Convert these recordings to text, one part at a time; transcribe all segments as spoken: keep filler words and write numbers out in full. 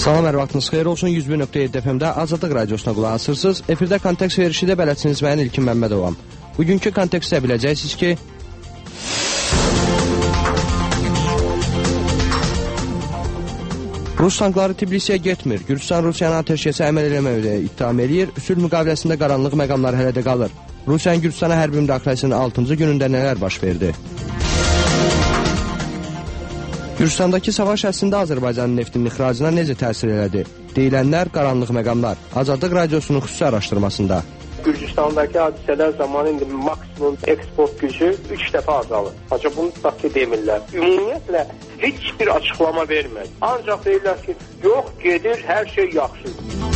Salam, hər vaxtınız xeyir olsun. yüz bir nöqtə yeddi F M-də Azadlıq Radiosuna qulaq asırsınız. Efirdə kontekst verişidə bələdçiniz mən İlkin Məmmədovam. Bugünkü kontekstdə biləcəksiniz ki, Rus tankları Tbilisiyə getmir. Gürcistan Rusiyanı atəşkəsə əməl eləməyə ittiham eləyir. Sülh müqaviləsində qaranlıq məqamlar hələ də qalır. Rusiyanın Gürcistana hərbi müdaxiləsinin altıncı günündə nələr baş verdi? Gürcistandakı savaş əslində Azərbaycanın neftinin ixracına necə təsir elədi? Deyilənlər, qaranlıq məqamlar. Azadlıq Radiosunun xüsusi araşdırmasında. Gürcistandakı hadisələr zamanı indi maksimum eksport gücü üç dəfə azalır. Ancaq bunu tutaq ki, demirlər. Ümumiyyətlə heç bir açıqlama vermir. Ancaq deyirlər ki, yox, gedir, hər şey yaxşıdır.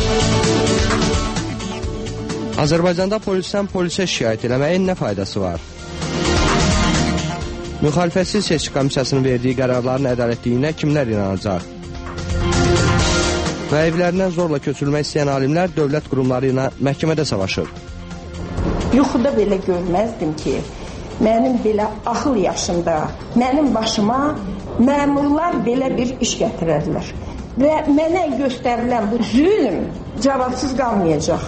Azərbaycanda polisdən polisə şikayət eləməyin nə faydası var? Müxalifətsiz seçki komissiyasının verdiyi qərarların ədalətliyinə kimlər inanacaq? Və evlərindən zorla köçürülmək istəyən alimlər dövlət qurumları ilə məhkəmədə savaşır. Yuxuda belə görməzdim ki, mənim belə axıl yaşında, mənim başıma məmurlar belə bir iş gətirərlər. Və mənə göstərilən bu zülm cavabsız qalmayacaq.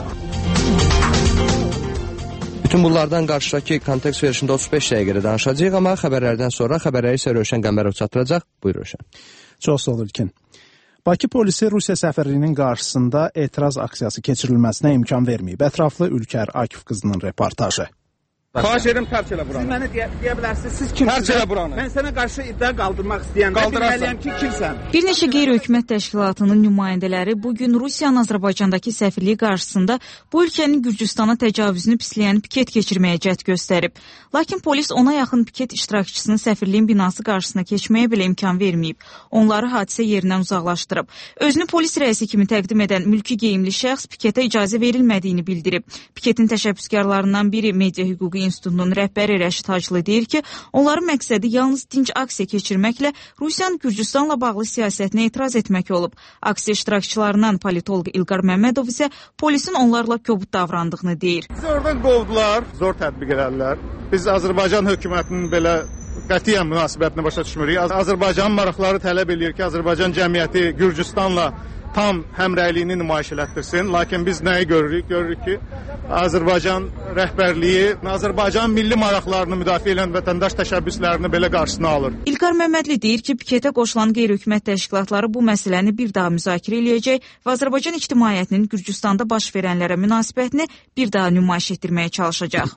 Bütün bunlardan qarşıdakı kontekst verişində otuz beş dəqiqədə danışacağıq, amma xəbərlərdən sonra xəbərləri isə Rövşən Qəmbərov çatdıracaq. Buyur Rövşən. Çox sağ ol İlkin. Bakı polisi Rusiya səfirliyinin qarşısında etiraz aksiyası keçirilməsinə imkan verməyib. Ətraflı Ülkər Akif qızının reportajı. Xahiş edirəm, tərk elə buranı. Siz mənə deyə, deyə bilərsiniz, siz kimsiniz? Tərk elə buranı. Mən sənə qarşı iddia qaldırmaq istəyəndə bilməliyəm ki, kimsən? Bir neçə qeyri-hökumət təşkilatının nümayəndələri bugün Rusiyanın Azərbaycandakı səfirliyi qarşısında bu ölkənin Gürcistana təcavüzünü pisləyən piket keçirməyə cəhd göstərib. Lakin polis ona yaxın piket iştirakçısının səfirliyin binası qarşısına keçməyə belə imkan verməyib. Onları hadisə yerindən uzaqlaşdırıb. Özünü polis rəisi kimi təqdim edən mülki geyimli şəxs piketə icazə verilmədiyini bildirib. Piketin təşəbbüskarlarından biri Media Hüquqi İnstitutunun rəhbəri Rəşid Hacılı deyir ki, onların məqsədi yalnız dinc aksiya keçirməklə Rusiyanın Gürcistanla bağlı siyasətinə etiraz etmək olub. Aksiya iştirakçılarından politoloq İlqar Məmmədov isə polisin onlarla kobud davrandığını deyir. Bizi oradan qovdular, zor tətbiq edirlər. Biz Azərbaycan hökumətinin belə qətiyyən münasibətini başa düşmürük. Azərbaycanın maraqları tələb edir ki, Azərbaycan cəmiyyəti Gürcistanla tam həmrəyliyini nümayiş elətdirsin. Lakin biz nəyi görürük? Görürük ki, Azərbaycan rəhbərliyi Azərbaycan milli maraqlarını müdafiə edən vətəndaş təşəbbüslərini belə qarşısına alır. İlqar Məmmədli deyir ki, piketə qoşulan qeyri-hökumət təşkilatları bu məsələni bir daha müzakirə eləyəcək və Azərbaycan ictimaiyyətinin Gürcistanda baş verənlərə münasibətini bir daha nümayiş etdirməyə çalışacaq.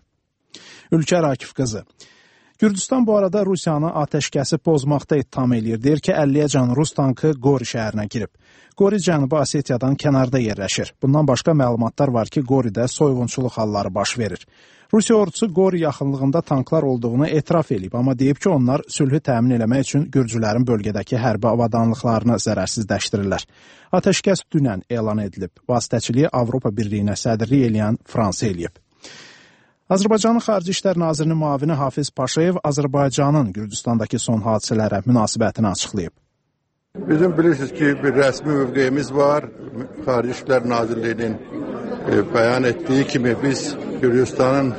Ülkər Akif qızı. Gürcistan bu arada Rusiyanı atəşkəsi pozmaqda ittiham eləyir. Deyir ki, əlliyə Rus tankı Qori şəhərinə girib. Qori Cənubi Osetiyadan kənarda yerləşir. Bundan başqa məlumatlar var ki, Qoridə soyğunçuluq halları baş verir. Rusiya ordusu Qori yaxınlığında tanklar olduğunu etiraf edib, amma deyib ki, onlar sülhü təmin eləmək üçün gürcülərin bölgədəki hərbi avadanlıqlarını zərərsizləşdirirlər. Atəşkəs dünən elan edilib. Vasitəçiliyi Avropa Birliyinə sədrlik eləyən Fransa eləyib. Azərbaycanın Xarici İşlər Nazirinin müavini Hafiz Paşayev Azərbaycanın Gürcistandakı son hadisələrə münasibətini açıqlayıb. Bizim bilirsiniz ki, bir rəsmi mövqeyimiz var. Xarici İşlər Nazirliyinin e, bəyan etdiyi kimi biz Gürcistanın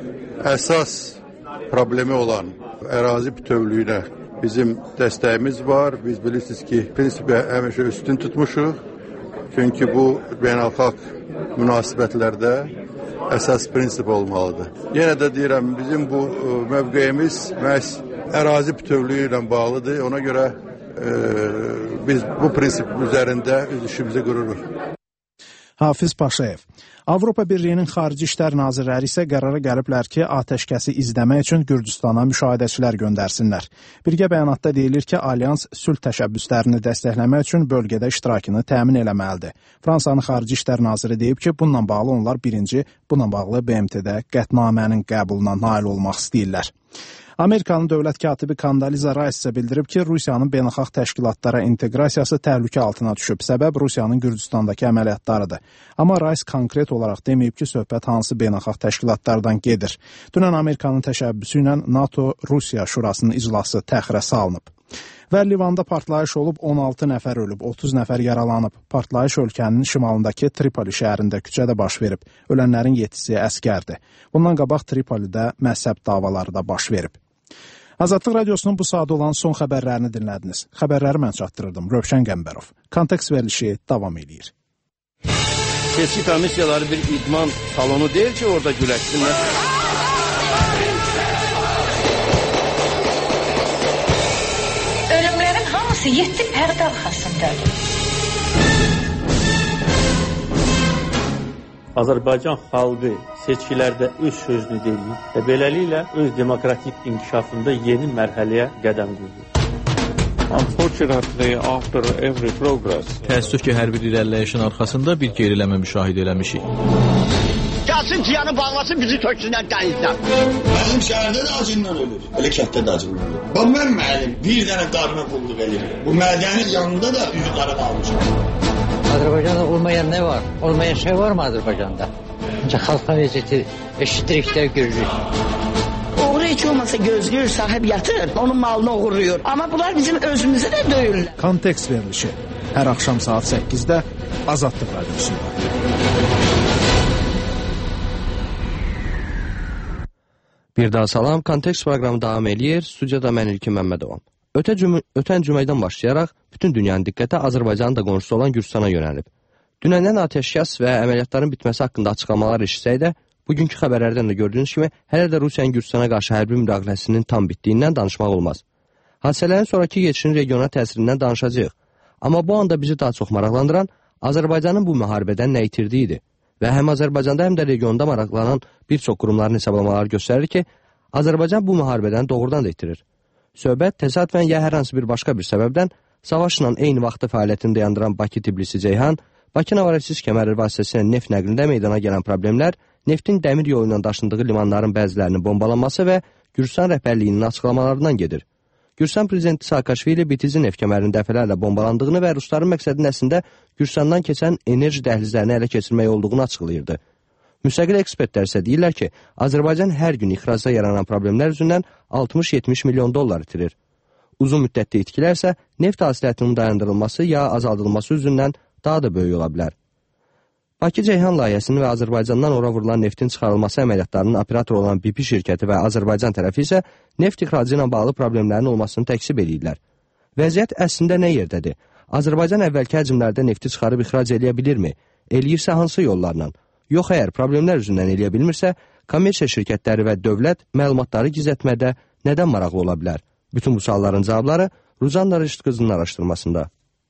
əsas problemi olan ərazi bütövlüyünə bizim dəstəyimiz var. Biz bilirsiniz ki, prinsipi həmişə üstün tutmuşuq. Çünki bu beynəlxalq münasibətlərdə əsas prinsip olmalıdır. Yenə də deyirəm, bizim bu e, mövqeyimiz məhz ərazi bütövlüyü ilə bağlıdır. Ona görə e, biz bu prinsip üzərində öz işimizi qururuq. Hafiz Paşayev. Avropa Birliyinin Xarici İşlər Nazirləri isə qərara gəliblər ki, atəşkəsi izləmək üçün Gürcistana müşahidəçilər göndərsinlər. Birgə bəyanatda deyilir ki, Alyans sülh təşəbbüslərini dəstəkləmək üçün bölgədə iştirakını təmin eləməlidir. Fransanın Xarici İşlər Naziri deyib ki, bununla bağlı onlar birinci, bununla bağlı B M T-də qətnamənin qəbuluna nail olmaq istəyirlər. Amerikanın dövlət katibi Kandaliza Rice isə bildirib ki, Rusiyanın beynəlxalq təşkilatlara inteqrasiyası təhlükə altına düşüb. Səbəb Rusiyanın Gürcistandakı əməliyyatlarıdır. Amma Rice konkret olaraq deməyib ki, söhbət hansı beynəlxalq təşkilatlardan gedir. Dünən Amerikanın təşəbbüsü ilə NATO-Rusiya Şurasının iclası təxirə salınıb. Və Livanda partlayış olub, on altı nəfər ölüb, otuz nəfər yaralanıb. Partlayış ölkənin şimalındakı Tripoli şəhərində küçədə baş verib. Ölənlərin yeddisi əskərdir. Bundan qabaq Tripolidə məzhəb davaları da baş verib. Azadlıq Radiosunun bu saat olan son xəbərlərini dinlədiniz. Xəbərləri mən çatdırırdım. Rövşən Qəmbərov. Kontekst verilişi davam edir. Seçki komissiyaları bir idman salonu deyil ki, orada güləşsinlər. Ölümlərin hamısı yeddi pərdə arxasındadır. Azərbaycan xalqı seçkilərdə öz sözünü deyir və beləliklə öz demokratik inkişafında yeni mərhələyə qədəm qoyur. Unfortunately, after every progress, təəssüf ki, hər bir irəliləyişin arxasında bir geriləmə müşahidə eləmişik. Gəlsin ciyanı bağlasın, bizi töksünlər dənizdən. Mənim şəhərdə də acından ölür, elə kətdə də acından ölür. Bu mən müəllim bir dənə qarına qulluq edir. Bu mədənin yanında da üzüklərini almışam. Azərbaycanda olmayan nə var? Olmayan şey var mı Azərbaycanda? Ancaq xalqın vəziyyəti eşitdirik də görürük. Oğru heç olmasa gözləyir, sahib yatır, onun malını oğurluyor. Amma bunlar bizim özümüzü də döyürlər. Kontekst verilişi hər axşam saat səkkizdə Azadlıq Radiosunda. Bir daha salam, Kontekst proqramı davam eləyir. Studiyada mən İlkin Məmmədovam. Ötə cümə, ötən cüməydən başlayaraq bütün dünyanın diqqəti Azərbaycanın da qonşusu olan Gürcüstana yönəlib. Dünəndən atəşkəs və əməliyyatların bitməsi haqqında açıqlamalar eşitsək də, bugünkü xəbərlərdən də gördüyünüz kimi, hələ də Rusiyanın Gürcüstana qarşı hərbi müdaxiləsinin tam bitdiyindən danışmaq olmaz. Hadisələrin sonraki geçişin regiona təsirindən danışacağıq. Amma bu anda bizi daha çox maraqlandıran Azərbaycanın bu müharibədən nə itirdiyidir. Və həm Azərbaycanda, həm də regionda maraqlanan bir çox qurumların hesablamaları göstərir ki, Azərbaycan bu müharibədən doğrudan da itirir. Söhbət təsadüfən ya hər hansı bir başqa bir səbəbdən savaşla eyni vaxtda fəaliyyətini dayandıran Bakı-Tbilisi-Ceyhan, Bakı-Novorosisk kəməri vasitəsilə neft nəqlində meydana gələn problemlər, neftin dəmir yolu ilə daşındığı limanların bəzilərinin bombalanması və Gürcüstan rəhbərliyinin açıqlamalarından gedir. Gürcüstan prezidenti Saakashvili Bitizi neft kəmərinin dəfələrlə bombalandığını və rusların məqsədinin əslində Gürcüstandan keçən enerji dəhlizlərini ələ keçirmək olduğunu açıqlayırdı. Müstəqil ekspertlər isə deyirlər ki, Azərbaycan hər gün ixracda yaranan problemlər üzündən altmış yetmiş milyon dollar itirir. Uzun müddətli itkilər isə neft hasiliyyətinin dayandırılması ya azaldılması üzündən daha da böyük ola bilər. Bakı-Ceyhan layihəsinin və Azərbaycandan ora vurulan neftin çıxarılması əməliyyatlarının operatoru olan B P şirkəti və Azərbaycan tərəfi isə neft ixracı ilə bağlı problemlərin olmasını təksib edirlər. Vəziyyət əslində nə yerdədir? Azərbaycan əvvəlki həcmlərdə nefti çıxarıb ixrac edə bilirmi? Eləyirsə hansı yollarla? Yox, əgər problemlər üzündən eləyə bilmirsə, kommersiya şirkətləri və dövlət məlumatları gizlətmədə nədən maraqlı ola bilər? Bütün bu sualların cavabları Ruzanna Reşit qızının araşdırmasında.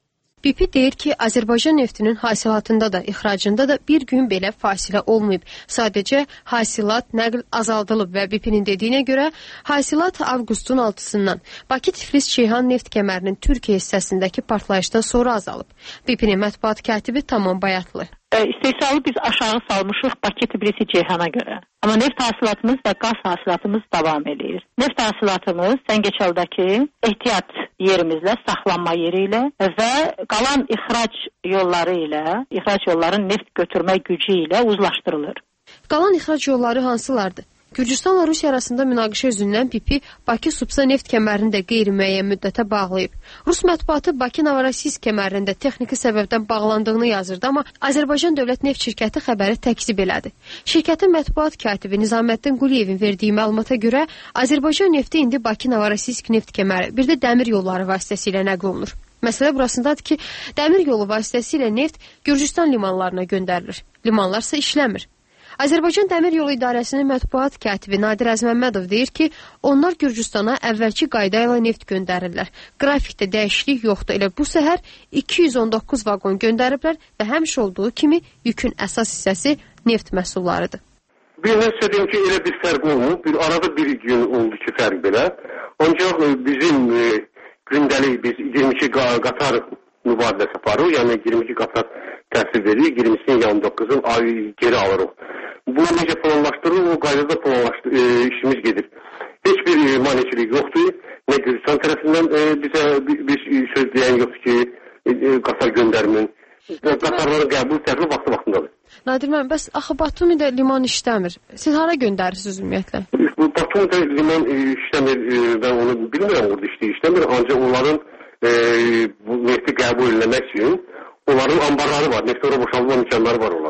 B P deyir ki, Azərbaycan neftinin hasilatında da, ixracında da bir gün belə fasilə olmayıb. Sadəcə hasilat nəql azaldılıb və B P-nin dediyinə görə hasilat avqustun altısından Bakı-Tiflis-Ceyhan neft kəmərinin Türkiyə hissəsindəki partlayışdan sonra azalıb. B P-nin mətbuat katibi Tamam Bayatlı. İstehsalı biz aşağı salmışıq Bakı-Tbilisi-Ceyhana görə. Amma neft hasilatımız və qaz hasilatımız davam edir. Neft hasilatımız Səngəçəldəki ehtiyat yerimizlə, saxlanma yeri ilə və qalan ixrac yolları ilə, ixrac yolların neft götürmə gücü ilə uzlaşdırılır. Qalan ixrac yolları hansılardır? Gürcüstanla Rusiya arasında münaqişə üzündən B P Bakı-Supsa neft kəmərini də qeyri-müəyyən müddətə bağlayıb. Rus mətbuatı Bakı-Novorosisk kəmərində texniki səbəbdən bağlandığını yazırdı, amma Azərbaycan Dövlət Neft Şirkəti xəbəri təkzib elədi. Şirkətin mətbuat katibi Nizaməddin Quliyevin verdiyi məlumata görə Azərbaycan nefti indi Bakı-Novorosisk neft kəməri, bir də dəmir yolları vasitəsilə nəql olunur. Məsələ burasındadır ki, dəmir yolu vasitəsilə neft Gürcüstan limanlarına göndərilir. Limanlar isə işləmir. Azərbaycan Dəmir Yolu İdarəsinin mətbuat katibi Nadir Əzməmmədov deyir ki, onlar Gürcüstana əvvəlki qayda ilə neft göndərirlər. Qrafikdə dəyişiklik yoxdur. Elə bu səhər iki yüz on doqquz vaqon göndəriblər və həmişə olduğu kimi yükün əsas hissəsi neft məhsullarıdır. Bir nəsə deyim ki, elə bir fərq olmur. Bir arada bir gün oldu ki, fərq belə. Ancaq bizim e, gündəlik biz iyirmi iki qatar mübadiləsi aparırıq. Yəni iyirmi iki qatar təsir veririk. iyirmisinin yanı doqquzun ayı geri alırıq. Bu necə planlaşdırılır, o qaydada planlaşdırılır, e, işimiz gedir. Heç bir e, maneçilik yoxdur. Nə Gürcüstan tərəfindən e, bizə bir, bir söz deyən yoxdur ki, e, qatar göndərmin. Qatarların qəbul tərəfi vaxtı-vaxtındadır. Nadir müəllim, bəs axı Batumidə liman işləmir. Siz hara göndərirsiniz ümumiyyətlə? Bu Batumidə liman e, işləmir, e, mən onu bilmirəm, orada işləyir, işləmir. Ancaq onların e, bu nefti qəbul eləmək üçün onların ambarları var, nefti oraya boşaldılma imkanları var onların.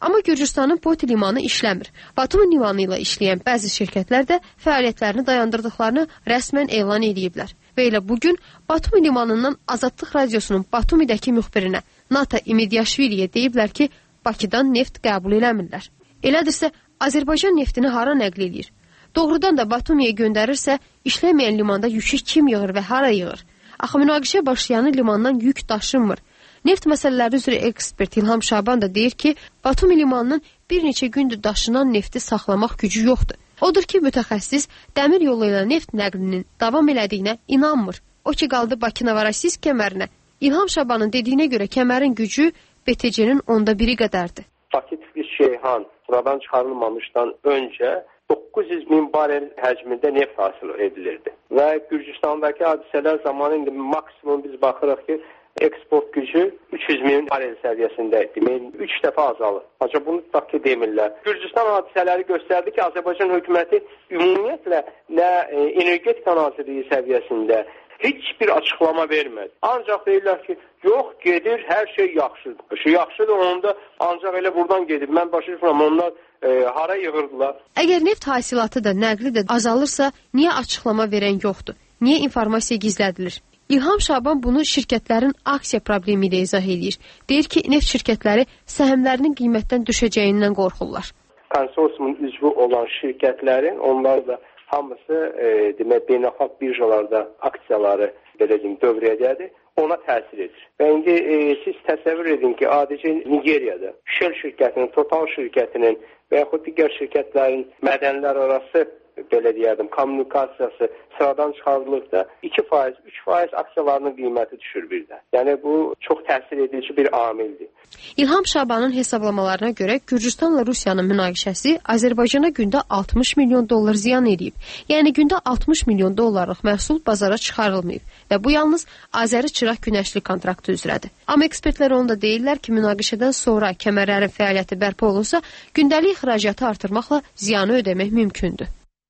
Amma Gürcüstanın Poti limanı işləmir. Batumi limanı ilə işləyən bəzi şirkətlər də fəaliyyətlərini dayandırdıqlarını rəsmən elan ediblər. Və elə bugün Batumi limanından Azadlıq radiosunun Batumidəki müxbirinə Nata İmidyaşviliyə deyiblər ki, Bakıdan neft qəbul eləmirlər. Elədirsə, Azərbaycan neftini hara nəql edir? Doğrudan da Batumiyə göndərirsə, işləməyən limanda yükü kim yığır və hara yığır? Axı münaqişə başlayanı limandan yük daşınmır. Neft məsələləri üzrə ekspert İlham Şaban da deyir ki, Batumi limanının bir neçə gündür daşınan nefti saxlamaq gücü yoxdur. Odur ki, mütəxəssis dəmir yolu ilə neft nəqlinin davam elədiyinə inanmır. O ki, qaldı Bakı-Novorosisk kəmərinə. İlham Şabanın dediyinə görə kəmərin gücü B T C-nin onda biri qədərdir. Bakı-Tiflis-Ceyhan buradan çıxarılmamışdan öncə doqquz yüz min barel həcmində neft hasil edilirdi. Və Gürcüstandakı hadisələr zamanı indi maksimum biz baxırıq ki, eksport gücü üç yüz min barel səviyyəsində demək, üç dəfə azalır. Ancaq bunu tutaq ki, demirlər. Gürcüstan hadisələri göstərdi ki, Azərbaycan hökuməti ümumiyyətlə nə e, energetika nazirliyi səviyyəsində heç bir açıqlama vermədi. Ancaq deyirlər ki, yox, gedir, hər şey yaxşıdır. Şu yaxşıdır, onda ancaq elə buradan gedir. Mən başa düşmürəm, onlar e, hara yığırdılar? Əgər neft hasilatı da, nəqli də azalırsa, niyə açıqlama verən yoxdur? Niyə informasiya gizlədilir? İlham Şaban bunu şirkətlərin aksiya problemi ilə izah edir. Deyir ki, neft şirkətləri səhmlərinin qiymətdən düşəcəyindən qorxurlar. Konsorsiumun üzvü olan şirkətlərin, onlar da hamısı e, demək, beynəlxalq birjalarda aksiyaları belə deyim, dövriyyədədir. Ona təsir edir. Və indi e, siz təsəvvür edin ki, adicə Nigeriyada Shell şirkətinin, Total şirkətinin və yaxud digər şirkətlərin mədənlər arası belə deyərdim, kommunikasiyası sıradan çıxarılırsa iki faiz, üç faiz aksiyalarının qiyməti düşür birdən. Yəni bu çox təsir edici bir amildir. İlham Şabanın hesablamalarına görə Gürcüstanla Rusiyanın münaqişəsi Azərbaycana gündə altmış milyon dollar ziyan edib. Yəni gündə altmış milyon dollarlıq məhsul bazara çıxarılmayıb və bu yalnız Azəri Çıraq günəşli kontraktı üzrədir. Amma ekspertlər onu da deyirlər ki, münaqişədən sonra kəmərlərin fəaliyyəti bərpa olunsa, gündəlik ixracatı artırmaqla ziyanı ödəmək mümkündür.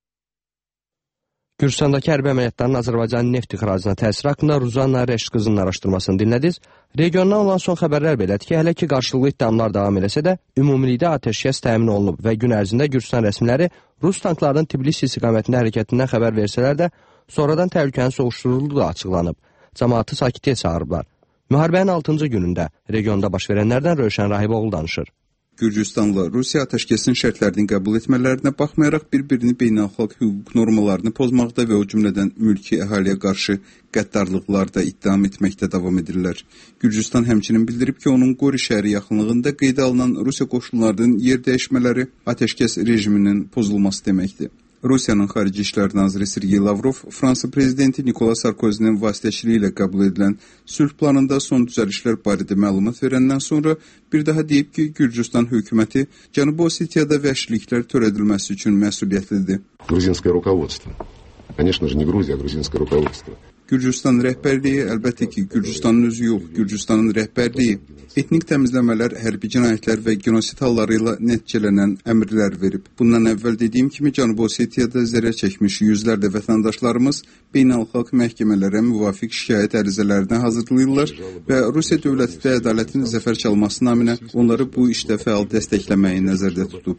Gürcüstandakı hərbi əməliyyatların Azərbaycanın neft ixracına təsiri haqqında Ruzanna Rəşq qızının araşdırmasını dinlədiniz. Regiondan olan son xəbərlər belədir ki, hələ ki qarşılıqlı ittihamlar davam eləsə də, ümumilikdə atəşkəs təmin olunub və gün ərzində Gürcüstan rəsmiləri Rus tanklarının Tbilisi istiqamətində hərəkətindən xəbər versələr də, sonradan təhlükənin soğuşdurulduğu da açıqlanıb. Cəmaatı sakitliyə çağırıblar. Müharibənin altıncı günündə regionda baş verənlərdən Rövşən Rahiboğlu danışır. Gürcüstanla Rusiya atəşkəsin şərtlərini qəbul etmələrinə baxmayaraq bir-birini beynəlxalq hüquq normalarını pozmaqda və o cümlədən mülki əhaliyə qarşı qəddarlıqlarda ittiham etməkdə davam edirlər. Gürcüstan həmçinin bildirib ki, onun Qori şəhəri yaxınlığında qeydə alınan Rusiya qoşunlarının yer dəyişmələri atəşkəs rejiminin pozulması deməkdir. Rusiyanın Xarici İşlər Naziri Sergey Lavrov, Fransa prezidenti Nikola Sarkozinin vasitəçiliyi ilə qəbul edilən sülh planında son düzəlişlər barədə məlumat verəndən sonra bir daha deyib ki, Gürcüstan hökuməti Cənubi Osetiyada vəhşiliklər törədilməsi üçün məsuliyyətlidir. Грузинское руководство. Конечно же, не Грузия, а грузинское руководство. Gürcüstan rəhbərliyi, əlbəttə ki, Gürcüstanın özü yox, Gürcüstanın rəhbərliyi etnik təmizləmələr, hərbi cinayətlər və genosid halları ilə nəticələnən əmrlər verib. Bundan əvvəl dediyim kimi, Cənubi Osetiyada zərər çəkmiş yüzlərlə vətəndaşlarımız beynəlxalq məhkəmələrə müvafiq şikayət ərizələrini hazırlayırlar və Rusiya dövləti də ədalətin zəfər çalması naminə onları bu işdə fəal dəstəkləməyi nəzərdə tutub.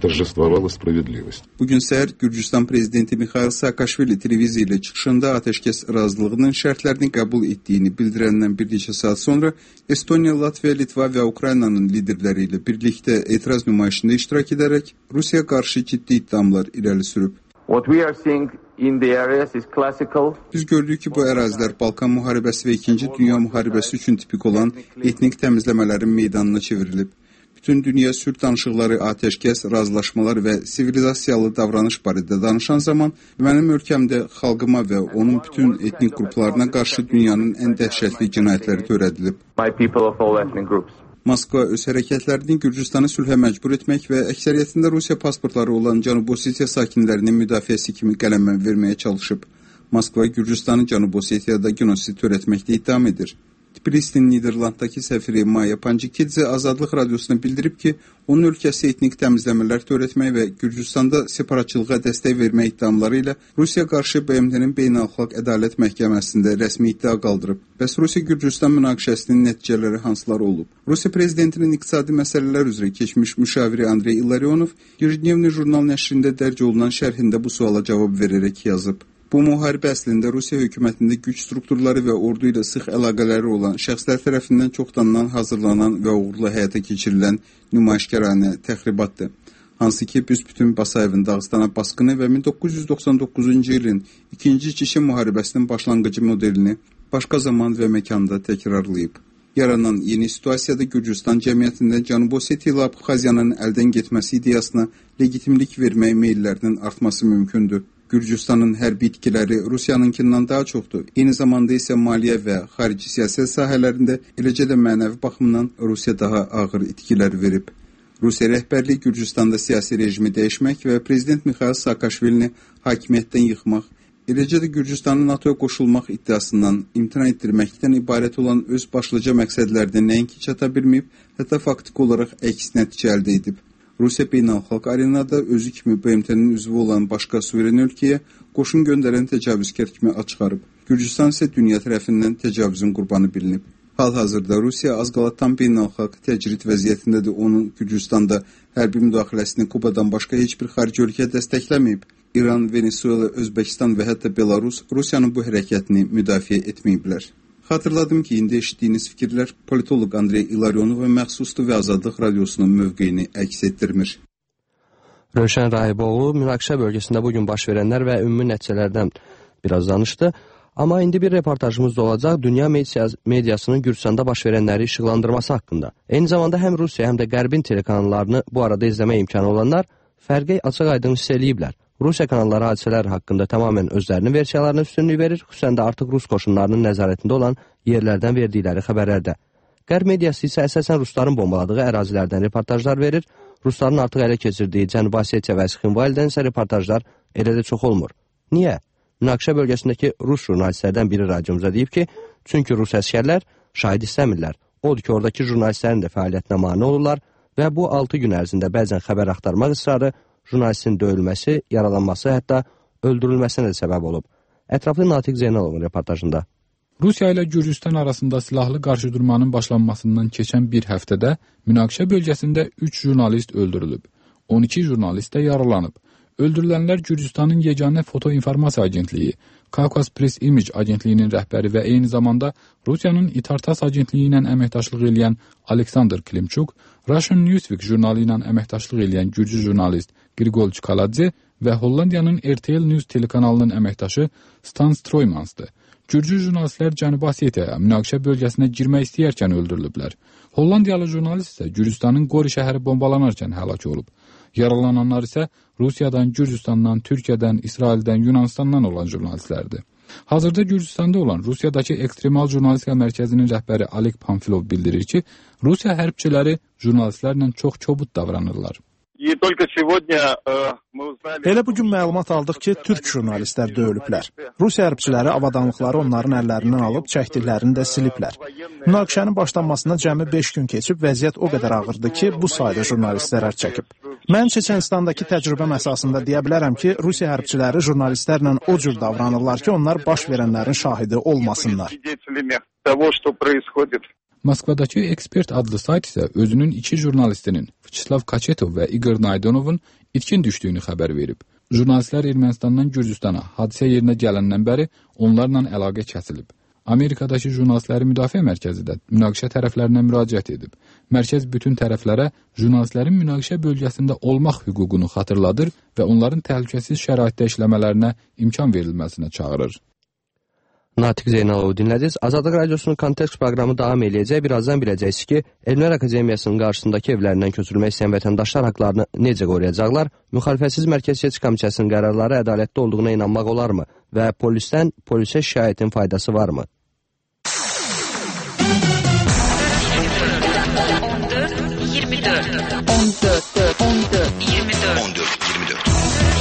Bugün səhər Gürcüstan prezidenti Mikhail Saakashvili televiziya ilə çıxışında atəşkəs razılığının şərtlərini qəbul etdiyini bildirəndən bir neçə saat sonra Estoniya, Latviya, Litva və Ukraynanın liderləri ilə birlikdə etiraz nümayişində iştirak edərək Rusiya qarşı ciddi iddiamlar irəli sürüb. Biz gördük ki, bu ərazilər Balkan müharibəsi və ikinci Dünya müharibəsi üçün tipik olan etnik təmizləmələrin meydanına çevrilib. Bütün dünya sülh danışıqları, atəşkəs, razılaşmalar və sivilizasiyalı davranış barədə danışan zaman mənim ölkəmdə xalqıma və onun bütün etnik qruplarına qarşı dünyanın ən dəhşətli cinayətləri törədilib. Moskva öz hərəkətlərini Gürcüstanı sülhə məcbur etmək və əksəriyyətində Rusiya pasportları olan Cənubi Osetiya sakinlərinin müdafiəsi kimi qələmə verməyə çalışıb. Moskva Gürcüstanı Cənubi Osetiyada genosid törətməkdə ittiham edir. Tbilisinin Niderlanddakı səfiri Maya Panjikidze Azadlıq Radiosuna bildirib ki, onun ölkəsi etnik təmizləmələr törətmək və Gürcüstanda separatçılığa dəstək vermək iddiaları ilə Rusiya qarşı B M T-nin Beynəlxalq Ədalət Məhkəməsində rəsmi iddia qaldırıb. Bəs Rusiya-Gürcüstan münaqişəsinin nəticələri hansılar olub? Rusiya prezidentinin iqtisadi məsələlər üzrə keçmiş müşaviri Andrey İlaryonov Ежедневный jurnal nəşrində dərc olunan şərhində bu suala cavab verərək yazıb. Bu müharibə əslində Rusiya hökumətində güc strukturları və ordu ilə sıx əlaqələri olan şəxslər tərəfindən çoxdandan hazırlanan və uğurla həyata keçirilən nümayişkaranə təxribatdır. Hansı ki, büsbütün Basayevin Dağıstana basqını və min doqquz yüz doxsan doqquzuncu ilin ikinci Çeçen müharibəsinin başlanğıcı modelini başqa zaman və məkanda təkrarlayıb. Yaranan yeni situasiyada Gürcüstan cəmiyyətində Cənubi Osetiya ilə Abxaziyanın əldən getməsi ideyasına legitimlik vermək meyllərinin artması mümkündür. Gürcüstanın hərbi itkiləri Rusiyanınkindən daha çoxdur. Eyni zamanda isə maliyyə və xarici siyasət sahələrində, eləcə də mənəvi baxımdan Rusiya daha ağır itkilər verib. Rusiya rəhbərliyi Gürcüstanda siyasi rejimi dəyişmək və prezident Mixail Saakashvilini hakimiyyətdən yıxmaq, eləcə də Gürcüstanın NATOya qoşulmaq iddiasından imtina etdirməkdən ibarət olan öz başlıca məqsədlərdə nəinki çata bilməyib, hətta faktiki olaraq əks nəticə əldə edib. Rusiya beynəlxalq arenada özü kimi B M T-nin üzvü olan başqa suveren ölkəyə qoşun göndərən təcavüzkar kimi açıqarıb. Gürcüstan isə dünya tərəfindən təcavüzün qurbanı bilinib. Hal-hazırda Rusiya az qala tam beynəlxalq təcrid vəziyyətindədir. Onun Gürcüstanda hərbi müdaxiləsini Kubadan başqa heç bir xarici ölkə dəstəkləməyib. İran, Venezuela, Özbəkistan və hətta Belarus Rusiyanın bu hərəkətini müdafiə etməyiblər. Xatırladım ki, indi eşitdiyiniz fikirlər politoloq Andrey İlaryonova məxsusdur və Azadlıq Radiosunun mövqeyini əks etdirmir. Rövşən Rahiboğlu münaqişə bölgəsində bugün baş verənlər və ümumi nəticələrdən biraz danışdı. Amma indi bir reportajımız da olacaq dünya mediasının Gürcüstanda baş verənləri işıqlandırması haqqında. Eyni zamanda həm Rusiya, həm də Qərbin telekanallarını bu arada izləmə imkanı olanlar fərqi açıq-aydın hiss eləyiblər. Rusiya kanalları hadisələr haqqında tamamilə özlərinin versiyalarına üstünlük verir, xüsusən də artıq Rus qoşunlarının nəzarətində olan yerlərdən verdikləri xəbərlərdə. Qərb mediası isə əsasən Rusların bombaladığı ərazilərdən reportajlar verir, Rusların artıq ələ keçirdiyi Cənubi Osetiya və Sxinvalidən isə reportajlar elə də çox olmur. Niyə? Münaqişə bölgəsindəki Rus jurnalistlərdən biri radiomuza deyib ki, çünki Rus əskərlər şahid istəmirlər. Odur ki, oradakı jurnalistlərin də fəaliyyətinə mane olurlar və bu altı gün ərzində bəzən xəbər axtarmaq ısrarı jurnalistin döyülməsi, yaralanması, hətta öldürülməsinə də səbəb olub. Ətraflı Natiq Zeynalovun reportajında. Rusiya ilə Gürcüstan arasında silahlı qarşıdurmanın başlanmasından keçən bir həftədə münaqişə bölgəsində üç jurnalist öldürülüb. on iki jurnalist də yaralanıb. Öldürülənlər Gürcüstanın yeganə fotoinformasiya agentliyi, Kavkaz Press Image agentliyinin rəhbəri və eyni zamanda Rusiyanın İtartas agentliyi ilə əməkdaşlıq edən Aleksandr Klimçuk, Russian Newsweek jurnalı ilə əməkdaşlıq edən Gürcü jurnalist Grigol Çukaladze və Hollandiyanın R T L News telekanalının əməkdaşı Stan Stroymansdır. Gürcü jurnalistlər Cənubi Osetiyaya münaqişə bölgəsinə girmək istəyərkən öldürülüblər. Hollandiyalı jurnalist isə Gürcüstanın Qori şəhəri bombalanarkən həlak olub. Yaralananlar isə Rusiyadan, Gürcüstandan, Türkiyədən, İsraildən, Yunanistandan olan jurnalistlərdir. Hazırda Gürcüstanda olan Rusiyadakı ekstremal jurnalistika mərkəzinin rəhbəri Oleg Pamfilov bildirir ki, Rusiya hərbçiləri jurnalistlərlə çox kobud davranırlar. Elə bugün məlumat aldıq ki, türk jurnalistlər döyülüblər. Rusiya hərbçiləri avadanlıqları onların əllərindən alıb, çəkdiklərini də siliblər. Münaqişənin başlanmasına cəmi beş gün keçib, vəziyyət o qədər ağırdı ki, bu sayda jurnalistlər ər çəkib. Mən Çeçenistandakı təcrübəm əsasında deyə bilərəm ki, Rusiya hərbçiləri jurnalistlərlə o cür davranırlar ki, onlar baş verənlərin şahidi olmasınlar. Moskvadakı Ekspert adlı sayt isə özünün iki jurnalistinin, Vyacheslav Kachetov və Igor Naydonovun itkin düşdüyünü xəbər verib. Jurnalistlər Ermənistandan Gürcüstana hadisə yerinə gələndən bəri onlarla əlaqə kəsilib. Amerikadakı jurnalistləri müdafiə mərkəzi də münaqişə tərəflərinə müraciət edib. Mərkəz bütün tərəflərə jurnalistlərin münaqişə bölgəsində olmaq hüququnu xatırladır və onların təhlükəsiz şəraitdə işləmələrinə imkan verilməsinə çağırır. Natiq Zeynalovu dinlədiniz. Azadlıq Radiosunun kontekst proqramı davam eləyəcək. Birazdan biləcəksiniz ki, Elmlər Akademiyasının qarşısındakı evlərindən köçürülmək istəyən vətəndaşlar haqlarını necə qoruyacaqlar? Müxalifətsiz Mərkəzi Seçki Komitəsinin qərarları ədalətli olduğuna inanmaq olarmı? Və polisdən polisə şikayətin faydası varmı?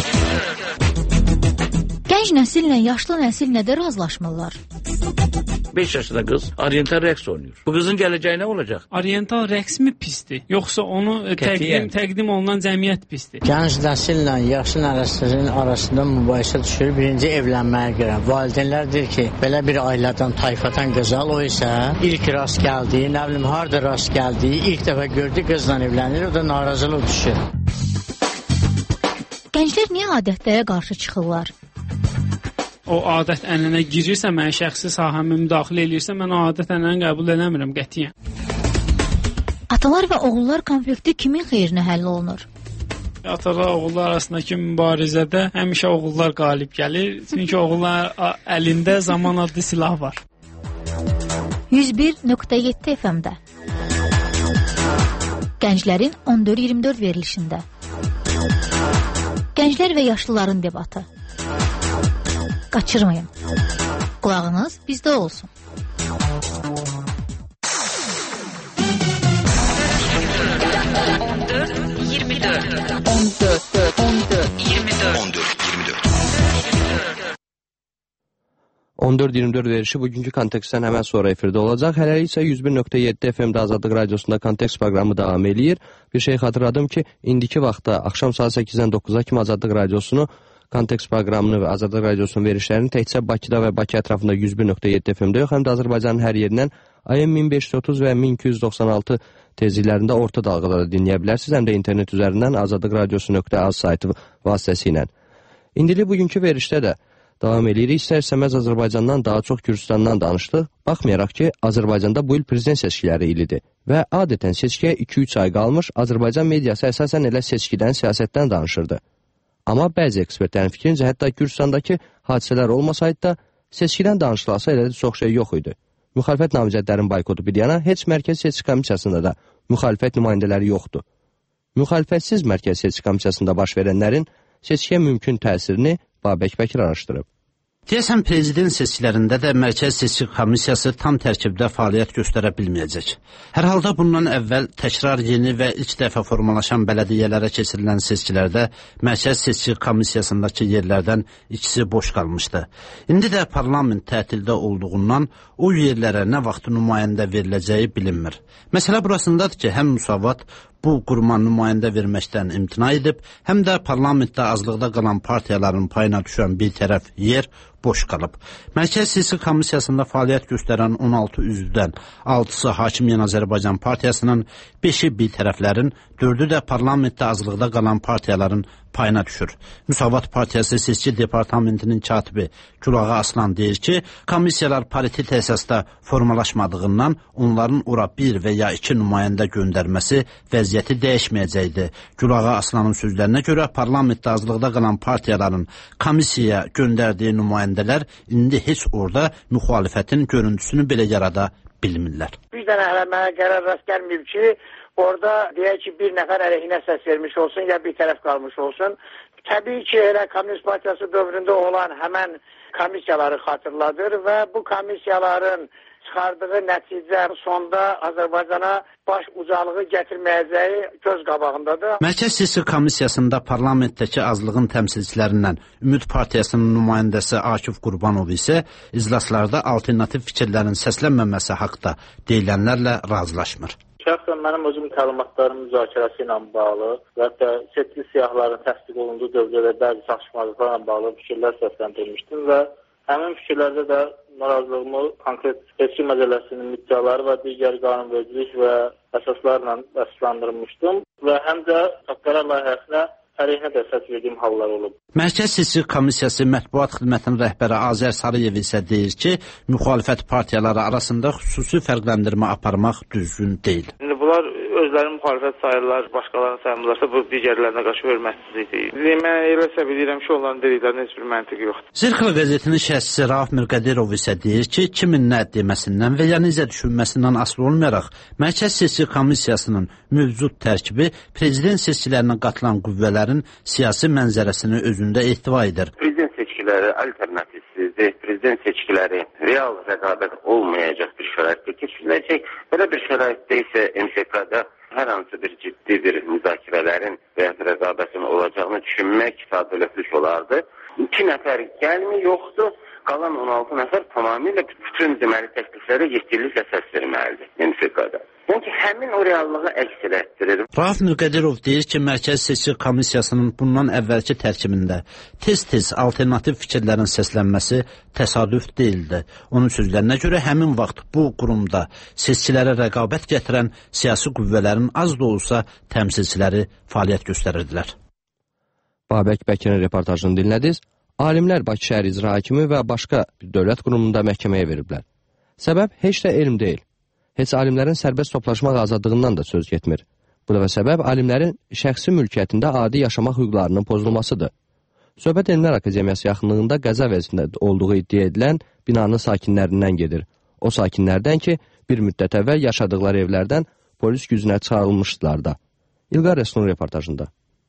Gənc nəsillə yaşlı nəsil nədə razılaşmırlar? beş yaşında qız oriental rəqs oynayır. Bu qızın gələcəyi nə olacaq? Oriental rəqs mi pisdir, yoxsa onu təqdim təqdim olunan cəmiyyət pisdir? Gənc nəsillə yaşlı nəsilin arasında mübahisə düşür. Birinci evlənməyə görə valideynlər deyir ki, belə bir ailədən, tayfadan gözəl, o isə ilk rast gəldiyi, nə bilim harda rast gəldiyi, ilk dəfə gördü qızla evlənir, o da narazılıq düşür. Gənclər niyə adətlərə qarşı çıxırlar? O adət ənənə girirsə, mən şəxsi sahəmə müdaxilə edirsə, mən o adət ənənəni qəbul eləmirəm qətiyyən. Atalar və oğullar konflikti kimin xeyrinə həll olunur? Atalar oğullar arasındakı mübarizədə həmişə oğullar qalib gəlir. Çünki oğullar əlində zaman adlı silah var. yüz bir nöqtə yeddi F M-də Gənclərin on dörd iyirmi dörd verilişində Gənclər və yaşlıların debatı. Qaçırmayın. Qulağınız bizdə olsun. on dörd iyirmi dörd on dörd on dörd iyirmi dörd on dörd iyirmi dörd on dörd iyirmi dörd verişi bugünkü kontekstdən həmən sonra efirdə olacaq. Hələlik isə yüz bir nöqtə yeddi F M-də Azadlıq Radiosunda kontekst proqramı davam eləyir. Bir şey xatırladım ki, indiki vaxtda axşam saat səkkizdən doqquza kimi Azadlıq Radiosunu, kontekst proqramını və Azadlıq Radiosunun verişlərini təkcə Bakıda və Bakı ətrafında yüz bir nöqtə yeddi F M-də yox, həm də Azərbaycanın hər yerindən A M min beş yüz otuz və min iki yüz doxsan altı tezliklərində orta dalğada da dinləyə bilərsiniz, həm də internet üzərindən azadlıq radiosu nöqtə az saytı vasitəsilə. İndili bugünkü verişdə də davam edirik. İstər-istəməz Azərbaycandan daha çox Gürcüstandan danışdıq. Baxmayaraq ki, Azərbaycanda bu il prezident seçkiləri ilidir və adətən seçkiyə iki üç ay qalmış Azərbaycan mediası əsasən elə seçkidən, siyasətdən danışırdı. Amma bəzi ekspertlərin fikrincə, hətta Gürcüstandakı hadisələr olmasaydı da, seçkidən danışılasa elə də çox şey yox idi. Müxalifət namizədlərin boykotu bir yana, heç Mərkəzi Seçki Komissiyasında da müxalifət nümayəndələri yoxdur. Müxalifətsiz Mərkəzi Seçki Komissiyasında baş verənlərin seçkiyə mümkün təsirini Babək Bəkir araşdırıb. Deyəsən, prezident seçkilərində də Mərkəzi Seçki Komissiyası tam tərkibdə fəaliyyət göstərə bilməyəcək. Hər halda bundan əvvəl təkrar yeni və ilk dəfə formalaşan bələdiyyələrə keçirilən seçkilərdə Mərkəzi Seçki Komissiyasındakı yerlərdən ikisi boş qalmışdı. İndi də parlament tətildə olduğundan o yerlərə nə vaxt nümayəndə veriləcəyi bilinmir. Məsələ burasındadır ki, həm Müsavat bu quruma nümayəndə verməkdən imtina edib, həm də parlamentdə azlıqda qalan partiyaların payına düşən bir tərəf yer boş qalıb. Mərkəzi Seçki Komissiyasında fəaliyyət göstərən on altı üzvdən altısı Hakimiyyət Azərbaycan Partiyasının, beşi bir tərəflərin, dördü də parlamentdə azlıqda qalan partiyaların payına düşür. Müsavat Partiyası Seçki Departamentinin katibi Gülağa Aslan deyir ki, komissiyalar paritet əsasda formalaşmadığından onların ora bir və ya iki nümayəndə göndərməsi vəziyyəti dəyişməyəcəkdir. Gülağa Aslanın sözlərinə görə parlamentdə azlıqda qalan partiyaların komissiyaya göndərdiyi nümayəndələr indi heç orada müxalifətin görüntüsünü belə yarada bilmirlər. Bir dənə hələ mənə qərar rast gəlməyib ki, orada deyək ki, bir nəfər əleyhinə səs vermiş olsun, ya bir tərəf qalmış olsun. Təbii ki, elə Komünist Partiyası dövründə olan həmən komissiyaları xatırladır və bu komissiyaların çıxardığı nəticə sonda Azərbaycana baş ucalığı gətirməyəcəyi göz qabağındadır. Mərkəzi Seçki Komissiyasında parlamentdəki azlığın təmsilçilərindən Ümid Partiyasının nümayəndəsi Akif Qurbanov isə iclaslarda alternativ fikirlərin səslənməməsi haqda deyilənlərlə razılaşmır. Şəxsən mənim özüm təlimatlarım müzakirəsi ilə bağlı və hətta seçki siyahıların təsdiq olunduğu dövrdə bəzi çatışmazlıqlarla bağlı fikirlər səsləndirmişdim və həmin fikirlərdə də narazılığımı konkret seçki məcəlləsinin müddəaları və digər qanunvericilik və əsaslarla əsaslandırmışdım və həm də qərar layihəsinə əleyhinə də səs verdiyim hallar olub. Mərkəzi Seçki Komissiyası Mətbuat Xidmətinin rəhbəri Azər Sarıyev isə deyir ki, müxalifət partiyaları arasında xüsusi fərqləndirmə aparmaq düzgün deyil. İndi bunlar özləri müxalifət sayırlar, başqalarını saymırlarsa bu digərlərinə qarşı hörmətsizlikdir. Mən eləsə bilirəm ki, onların dediklərinin heç bir məntiqi yoxdur. Zirkılı qəzetinin şərhçisi Rauf Mirqadirov isə deyir ki, kimin nə deməsindən və ya necə düşünməsindən asılı olmayaraq, Mərkəzi Seçki Komissiyasının mövcud tərkibi prezident seçkilərinə qatılan qüvvələrin siyasi mənzərəsini özündə ehtiva edir. Prezident seçkiləri alternativsizdir. Prezident seçkiləri real rəqabət olmayacaq bir şəraitdə keçiriləcək. Belə bir şəraitdə isə M S K-da hər hansı bir ciddi bir müzakirələrin və ya rəqabətin olacağını düşünmək sadəlövhlük olardı. İki nəfər gəlmi yoxdur. Qalan on altı nəfər tamamilə bütün deməli təkliflərə yetkiliklə səs verməlidir M S K-da. Yəni həmin o reallığı əks etdirir. Rauf Müqədirov deyir ki, Mərkəzi Seçki Komissiyasının bundan əvvəlki tərkibində tez-tez alternativ fikirlərin səslənməsi təsadüf deyildi. Onun sözlərinə görə həmin vaxt bu qurumda seçkilərə rəqabət gətirən siyasi qüvvələrin az da olsa təmsilçiləri fəaliyyət göstərirdilər. Babək Bəkirin reportajını dinlədiniz. Alimlər Bakı şəhər icra hakimi və başqa bir dövlət qurumunda məhkəməyə veriblər. Səbəb heç də elm deyil. Heç alimlərin sərbəst toplaşmaq azadlığından da söz getmir. Bu da səbəb alimlərin şəxsi mülkiyyətində adi yaşamaq hüquqlarının pozulmasıdır. Söhbət Elmlər Akademiyası yaxınlığında qəza vəziyyətində olduğu iddia edilən binanın sakinlərindən gedir. O sakinlərdən ki, bir müddət əvvəl yaşadıkları evlərdən polis gücünə çağırılmışdılar da. İlqar Rəsulun reportajında.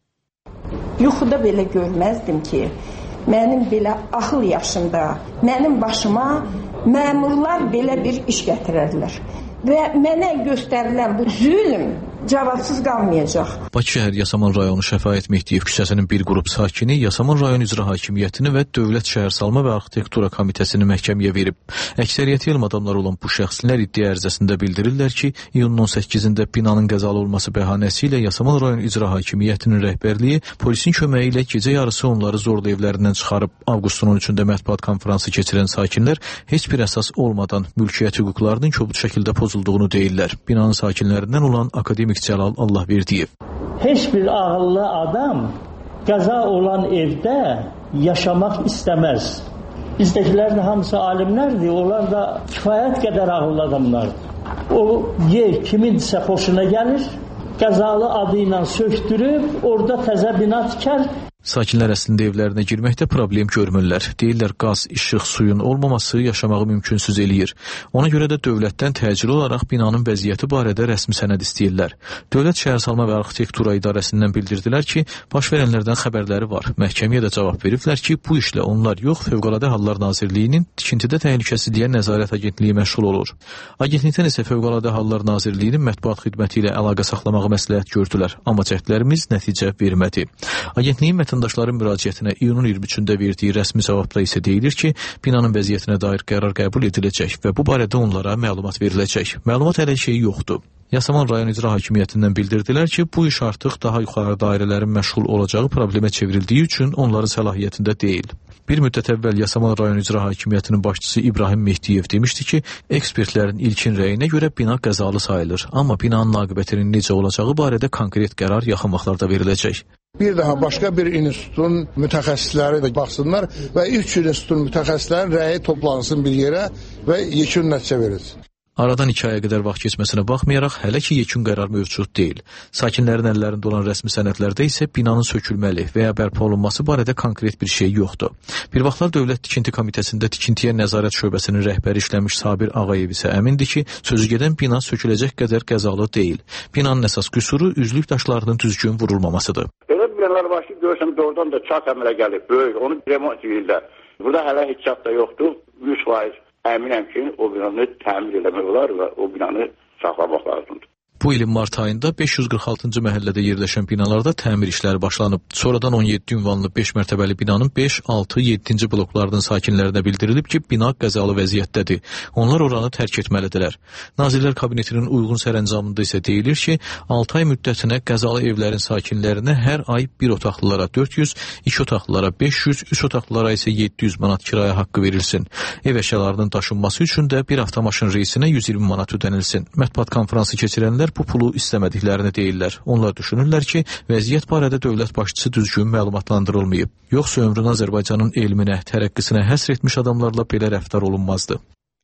Yuxuda belə görməzdim ki, mənim belə axıl yaşında, mənim başıma məmurlar belə bir iş gətirərlər. Və mənə göstərilən bu zülm cavabsız qalmayacaq. Bakı şəhər Yasamal rayonu Şəfaət Mehdiyev küçəsinin bir qrup sakini Yasamal rayon icra hakimiyyətini və Dövlət Şəhərsalma və Arxitektura Komitəsini məhkəməyə verib. Əksəriyyəti elm adamları olan bu şəxslər iddia ərizəsində bildirirlər ki, iyunun on səkkizində binanın qəzalı olması bəhanəsi ilə Yasamal rayon icra hakimiyyətinin rəhbərliyi polisin köməyi ilə gecə yarısı onları zorla evlərindən çıxarıb. Avqustun on üçündə mətbuat konfransı keçirən sakinlər heç bir əsas olmadan mülkiyyət hüquqlarının kobud şəkildə pozulduğunu deyirlər. Binanın sakinlərindən olan akademik Cəlal Allahverdiyev. Heç bir ağıllı adam qəza olan evdə yaşamaq istəməz. Bizdəkilərin hamısı alimlərdir, onlar da kifayət qədər ağıllı adamlardır. O yer kimindirsə xoşuna gəlir, qəzalı adı ilə söktürüb, orada təzə bina tikər. Sakinlər əslində evlərinə girməkdə problem görmürlər. Deyirlər, qaz, işıq, suyun olmaması yaşamağı mümkünsüz eləyir. Ona görə də dövlətdən təcili olaraq binanın vəziyyəti barədə rəsmi sənəd istəyirlər. Dövlət Şəhərsalma və Arxitektura İdarəsindən bildirdilər ki, baş verənlərdən xəbərləri var. Məhkəməyə də cavab veriblər ki, bu işlə onlar yox, Fövqəladə Hallar Nazirliyinin tikintidə təhlükəsizliyə nəzarət agentliyi məşğul olur. Agentlikdən isə Fövqəladə Hallar Nazirliyinin mətbuat xidməti ilə əlaqə saxlamağı məsləhət gördülər, amma cəhdlərimiz nəticə vermədi. Agentliyin vətəndaşların müraciətinə iyunun iyirmi üçündə verdiyi rəsmi cavabda isə deyilir ki, binanın vəziyyətinə dair qərar qəbul ediləcək və bu barədə onlara məlumat veriləcək. Məlumat hələ şey yoxdur. Yasamal rayon icra hakimiyyətindən bildirdilər ki, bu iş artıq daha yuxarı dairələrin məşğul olacağı problemə çevrildiyi üçün onların səlahiyyətində deyil. Bir müddət əvvəl Yasamal rayon icra hakimiyyətinin başçısı İbrahim Mehdiyev demişdi ki, ekspertlərin ilkin rəyinə görə bina qəzalı sayılır, amma binanın aqibətinin necə olacağı barədə konkret qərar yaxın vaxtlarda veriləcək. Bir daha başqa bir institutun mütəxəssisləri də baxsınlar və üç institutun mütəxəssislərin rəyi toplansın bir yerə və yekun nəticə verilsin. Aradan iki aya qədər vaxt keçməsinə baxmayaraq, hələ ki yekun qərar mövcud deyil. Sakinlərin əllərində olan rəsmi sənədlərdə isə binanın sökülməli və ya bərpa olunması barədə konkret bir şey yoxdur. Bir vaxtlar Dövlət Tikinti Komitəsində tikintiyə nəzarət şöbəsinin rəhbəri işləmiş Sabir Ağayev isə əmindir ki, sözü gedən bina söküləcək qədər qəzalı deyil. Binanın əsas qüsuru üzlük daşlarının düzgün vurulmamasıdır. Elə binalar var ki, görürsən doğrudan da çat əmələ gəlib, böyük, onu remont edirlər. Burada hələ heç çat da yoxdur, yüz faiz. Əminəm ki, o binanı təmir eləmək olar və o binanı saxlamaq lazımdır. Bu ilin mart ayında beş yüz qırx altıncı məhəllədə yerləşən binalarda təmir işləri başlanıb. Sonradan on yeddi ünvanlı beş mərtəbəli binanın beş, altı, yeddinci bloklarının sakinlərinə bildirilib ki, bina qəzalı vəziyyətdədir. Onlar oranı tərk etməlidirlər. Nazirlər Kabinetinin uyğun sərəncamında isə deyilir ki, altı ay müddətinə qəzalı evlərin sakinlərinə hər ay bir otaqlılara dörd yüz, iki otaqlılara beş yüz, üç otaqlılara isə yeddi yüz manat kirayə haqqı verilsin. Ev əşyalarının daşınması üçün də bir avtomaşın reisinə yüz iyirmi manat ödənilsin. Mətbuat konfransı keçirənlər bu pulu istəmədiklərini deyirlər. Onlar düşünürlər ki, vəziyyət barədə dövlət başçısı düzgün məlumatlandırılmayıb. Yoxsa ömrün Azərbaycanın elminə, tərəqqisinə həsr etmiş adamlarla belə rəftar olunmazdı.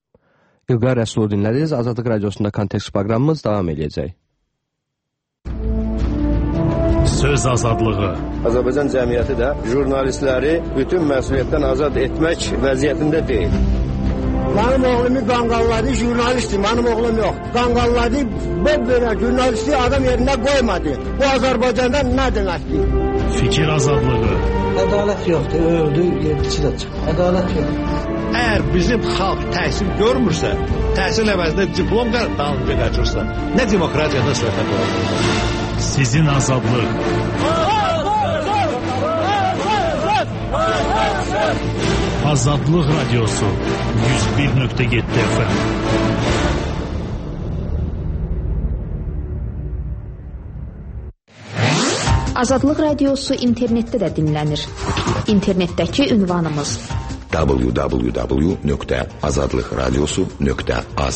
İlqar Rəsulu dinlədiniz. Azadlıq Radiosunda Kontekst proqramımız davam edəcək. Söz azadlığı. Azərbaycan cəmiyyəti də jurnalistləri bütün məsuliyyətdən azad etmək vəziyyətində deyil. Mənim oğlumu qanqalladı, jurnalistdir, mənim oğlum yox. Qanqalladı, belə jurnalisti adam yerində qoymadı. Bu Azərbaycanda nə deməkdir? Fikir azadlığı. Ədalət yoxdur, öldü, yedisi də çıxır. Ədalət yoxdur. Əgər bizim xalq təhsil görmürsə, təhsil əvəzində diplom dalınca qaçırsa, nə demokratiya, nə söhbət olur? Sizin azadlıq. Azadlıq Radiosu yüz bir nöqtə yeddi F M. Azadlıq Radiosu internetdə də dinlənir. İnternetdəki ünvanımız w w w nöqtə azadlıq radiosu nöqtə az.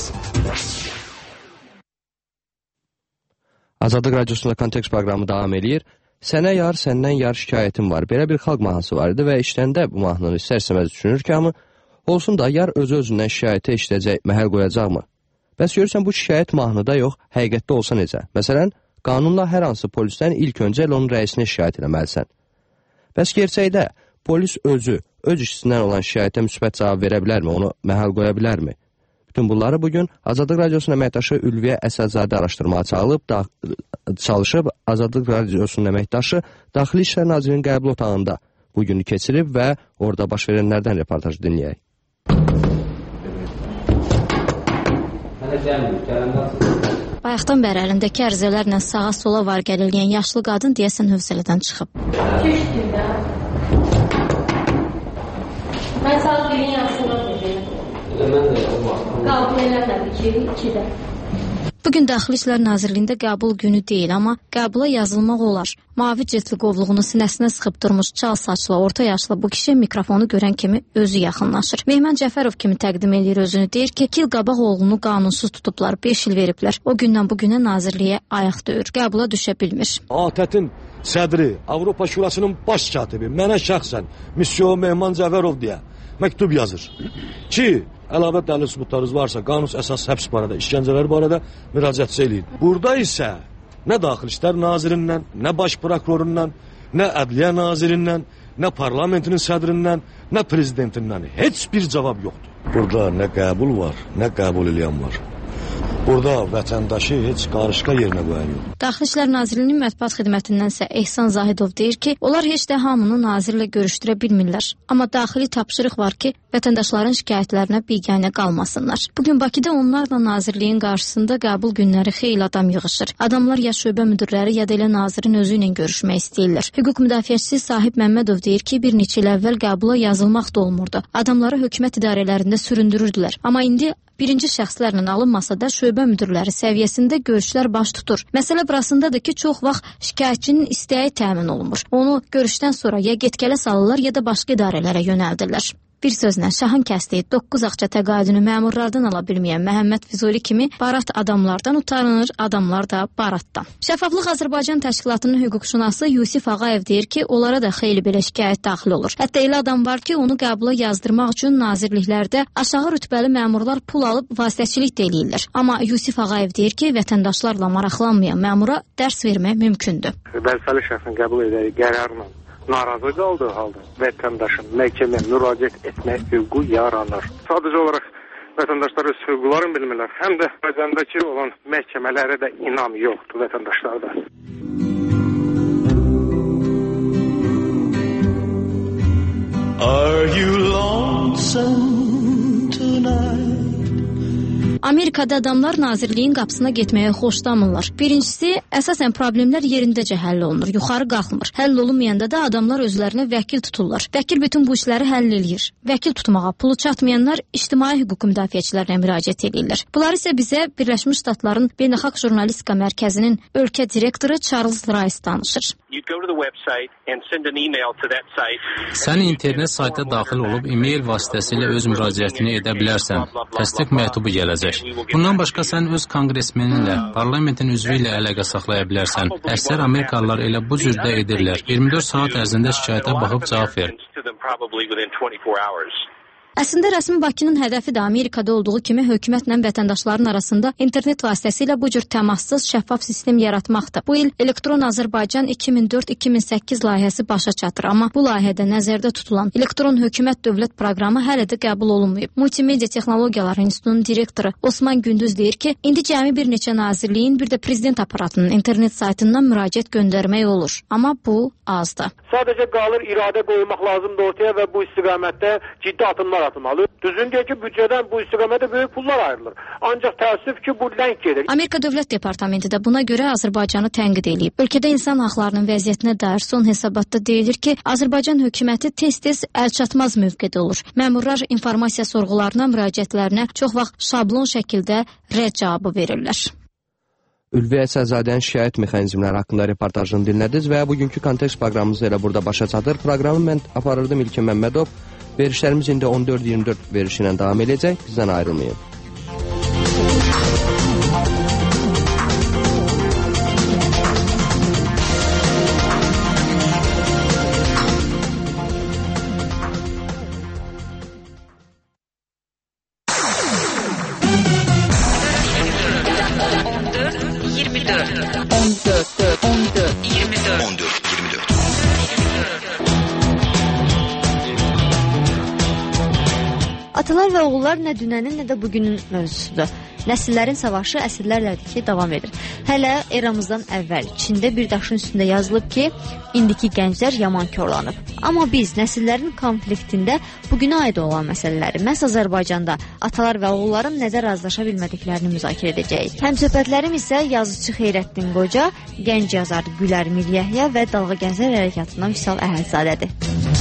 Azadlıq Radiosunda Kontekst proqramı davam edir. Sənə yar, səndən yar şikayətim var. Belə bir xalq mahnısı var idi və işləndə bu mahnını istər-istəməz düşünür ki, amma olsun da yar özü-özündən şikayətə işləyəcək, məhəl qoyacaqmı? Bəs görürsən, bu şikayət mahnıda yox, həqiqətdə olsa necə? Məsələn, qanunla hər hansı polisdən ilk öncə onun rəisinə şikayət eləməlisən. Bəs gerçəkdə polis özü, öz işçisindən olan şikayətə müsbət cavab verə bilərmi, onu məhəl qoya bilərmi? Bütün bunları bugün Azadlıq Radiosunun əməkdaşı Ülviyə Əsədzadə araşdırmağa çağılıb, da, çalışıb Azadlıq Radiosunun əməkdaşı Daxili İşlər Nazirinin qəbul otağında bugünü keçirib və orada baş verənlərdən reportaj dinləyək. Bayaqdan bəri əlindəki ərizələrlə sağa sola var gəl eləyən yaşlı qadın deyəsən hövsələdən çıxıb. Mən sağ birin yaxşılıq edəcəm. Mən də qəbul eləmədi ki, ikidə. Bugün Daxili İşlər Nazirliyində qəbul günü deyil, amma qəbula yazılmaq olar. Mavi ciltli qovluğunu sinəsinə sıxıb durmuş çal saçlı, orta yaşlı bu kişi mikrofonu görən kimi özü yaxınlaşır. Mehman Cəfərov kimi təqdim edir özünü, deyir ki, iki il qabaq oğlunu qanunsuz tutublar, beş il veriblər. O gündən bu günə nazirliyə ayaq döyür, qəbula düşə bilmir. A T Ə-tin sədri, Avropa Şurasının baş katibi, mənə şəxsən Müsyo Mehman Cəfərov deyə məktub yazır ki, əlavə dəlil sübutlarınız varsa, qanun əsas həbs barədə, işgəncələr barədə müraciət eləyin. Burada isə nə Daxili İşlər Nazirindən, nə Baş Prokurorundan, nə Ədliyyə Nazirindən, nə parlamentinin sədrindən, nə prezidentindən heç bir cavab yoxdur. Burada nə qəbul var, nə qəbul eləyən var. Burada vətəndaşı heç qarışqa yerinə qoyan yox. Daxili İşlər Nazirliyinin mətbuat xidmətindənsə Ehsan Zahidov deyir ki, onlar heç də hamını nazirlə görüşdürə bilmirlər. Amma daxili tapşırıq var ki, vətəndaşların şikayətlərinə biganə qalmasınlar. Bugün Bakıda onlarla nazirliyin qarşısında qəbul günləri xeyli adam yığışır. Adamlar ya şöbə müdirləri, ya da elə nazirin özü ilə görüşmək istəyirlər. Hüquq müdafiəçisi Sahib Məmmədov deyir ki, bir neçə il əvvəl qəbula yazılmaq da olmurdu. Adamları hökumət idarələrində süründürürdülər. Amma indi birinci şəxslərlə alınmasa da şöbə müdirləri səviyyəsində görüşlər baş tutur. Məsələ burasındadır ki, çox vaxt şikayətçinin istəyi təmin olunmur. Onu görüşdən sonra ya get-gələ salırlar, ya da başqa idarələrə yönəldirlər. Bir sözlə, Şahın kəsdiyi doqquz ağça təqaüdünü məmurlardan ala bilməyən Məhəmməd Füzuli kimi barat adamlardan utanır, adamlar da baratdan. Şəffaflıq Azərbaycan Təşkilatının hüquqşünası Yusif Ağayev deyir ki, onlara da xeyli belə şikayət daxil olur. Hətta elə adam var ki, onu qəbula yazdırmaq üçün nazirliklərdə aşağı rütbəli məmurlar pul alıb vasitəçilik də eləyirlər. Amma Yusif Ağayev deyir ki, vətəndaşlarla maraqlanmayan məmura dərs vermək mümkündür. Vəzifəli şəxsin qəbul edəyi qərarla narazı qaldığı halda vətəndaşın məhkəməyə müraciət etmək hüququ yaranır. Sadəcə olaraq vətəndaşlar öz hüquqlarını bilmirlər, həm də vətəndəki olan məhkəmələrə də inam yoxdur vətəndaşlarda. Are you lonesome tonight? Amerikada adamlar nazirliyin qapısına getməyə xoşlamırlar. Birincisi, əsasən problemlər yerindəcə həll olunur, yuxarı qalxmır. Həll olunmayanda da adamlar özlərinə vəkil tuturlar. Vəkil bütün bu işləri həll eləyir. Vəkil tutmağa pulu çatmayanlar ictimai hüquq müdafiəçilərinə müraciət edirlər. Bunlar isə bizə Birləşmiş Ştatların Beynəlxalq Jurnalistika Mərkəzinin ölkə direktoru Charles Rice danışır. Sən internet sayta daxil olub e-mail vasitəsilə öz müraciətini edə bilərsən. Təsdiq məktubu gələcək. Bundan başqa sən öz konqresmeninlə, parlamentin üzvü ilə əlaqə saxlaya bilərsən. Əksər Amerikalılar elə bu cürdə edirlər. iyirmi dörd saat ərzində şikayətə baxıb cavab ver. Əslində rəsmi Bakının hədəfi də Amerikada olduğu kimi hökumətlə vətəndaşların arasında internet vasitəsilə bu cür təmassız, şəffaf sistem yaratmaqdır. Bu il Elektron Azərbaycan iki min dörd iki min səkkiz layihəsi başa çatır, amma bu layihədə nəzərdə tutulan elektron hökumət dövlət proqramı hələ də qəbul olunmayıb. Multimedia Texnologiyaları İnstitutunun direktoru Osman Gündüz deyir ki, indi cəmi bir neçə nazirliyin, bir də prezident aparatının internet saytından müraciət göndərmək olur. Amma bu azdır. Sadəcə qalır iradə qoymaq lazımdır ortaya və bu istiqamətdə ciddi addımlar yaratmalı. Düzündür ki, büdcədən bu istiqamətə böyük pullar ayrılır. Ancaq təəssüf ki, bu lənk gedir. Amerika Dövlət Departamenti də buna görə Azərbaycanı tənqid edib. Ölkədə insan haqlarının vəziyyətinə dair son hesabatda deyilir ki, Azərbaycan hökuməti tez-tez əlçatmaz mövqedə olur. Məmurlar informasiya sorğularına, müraciətlərinə çox vaxt şablon şəkildə rədd cavabı verirlər. Ülvi Əsədzadənin şikayət mexanizmləri haqqında reportajını dinlədiniz və bugünkü kontekst proqramımız elə burada başa çatır. Proqramı mən aparırdım İlkin Məmmədov. Verişlərimiz indi on dörd iyirmi dörd verişi ilə davam edəcək. Bizdən ayrılmayın. Atalar və oğullar nə dünənin, nə də bugünün mövzusudur. Nəsillərin savaşı əsrlərlədir ki, davam edir. Hələ eramızdan əvvəl Çində bir daşın üstündə yazılıb ki, indiki gənclər yaman korlanıb. Amma biz nəsillərin konfliktində bugünə aid olan məsələləri, məhz Azərbaycanda atalar və oğulların nədə razılaşa bilmədiklərini müzakirə edəcəyik. Həmsöhbətlərim isə yazıcı Xeyrəddin Qoca, gənc yazar Gülər Miryəhya və Dalğa Gənclər Hərəkatından Vüsal Əhədzadədir.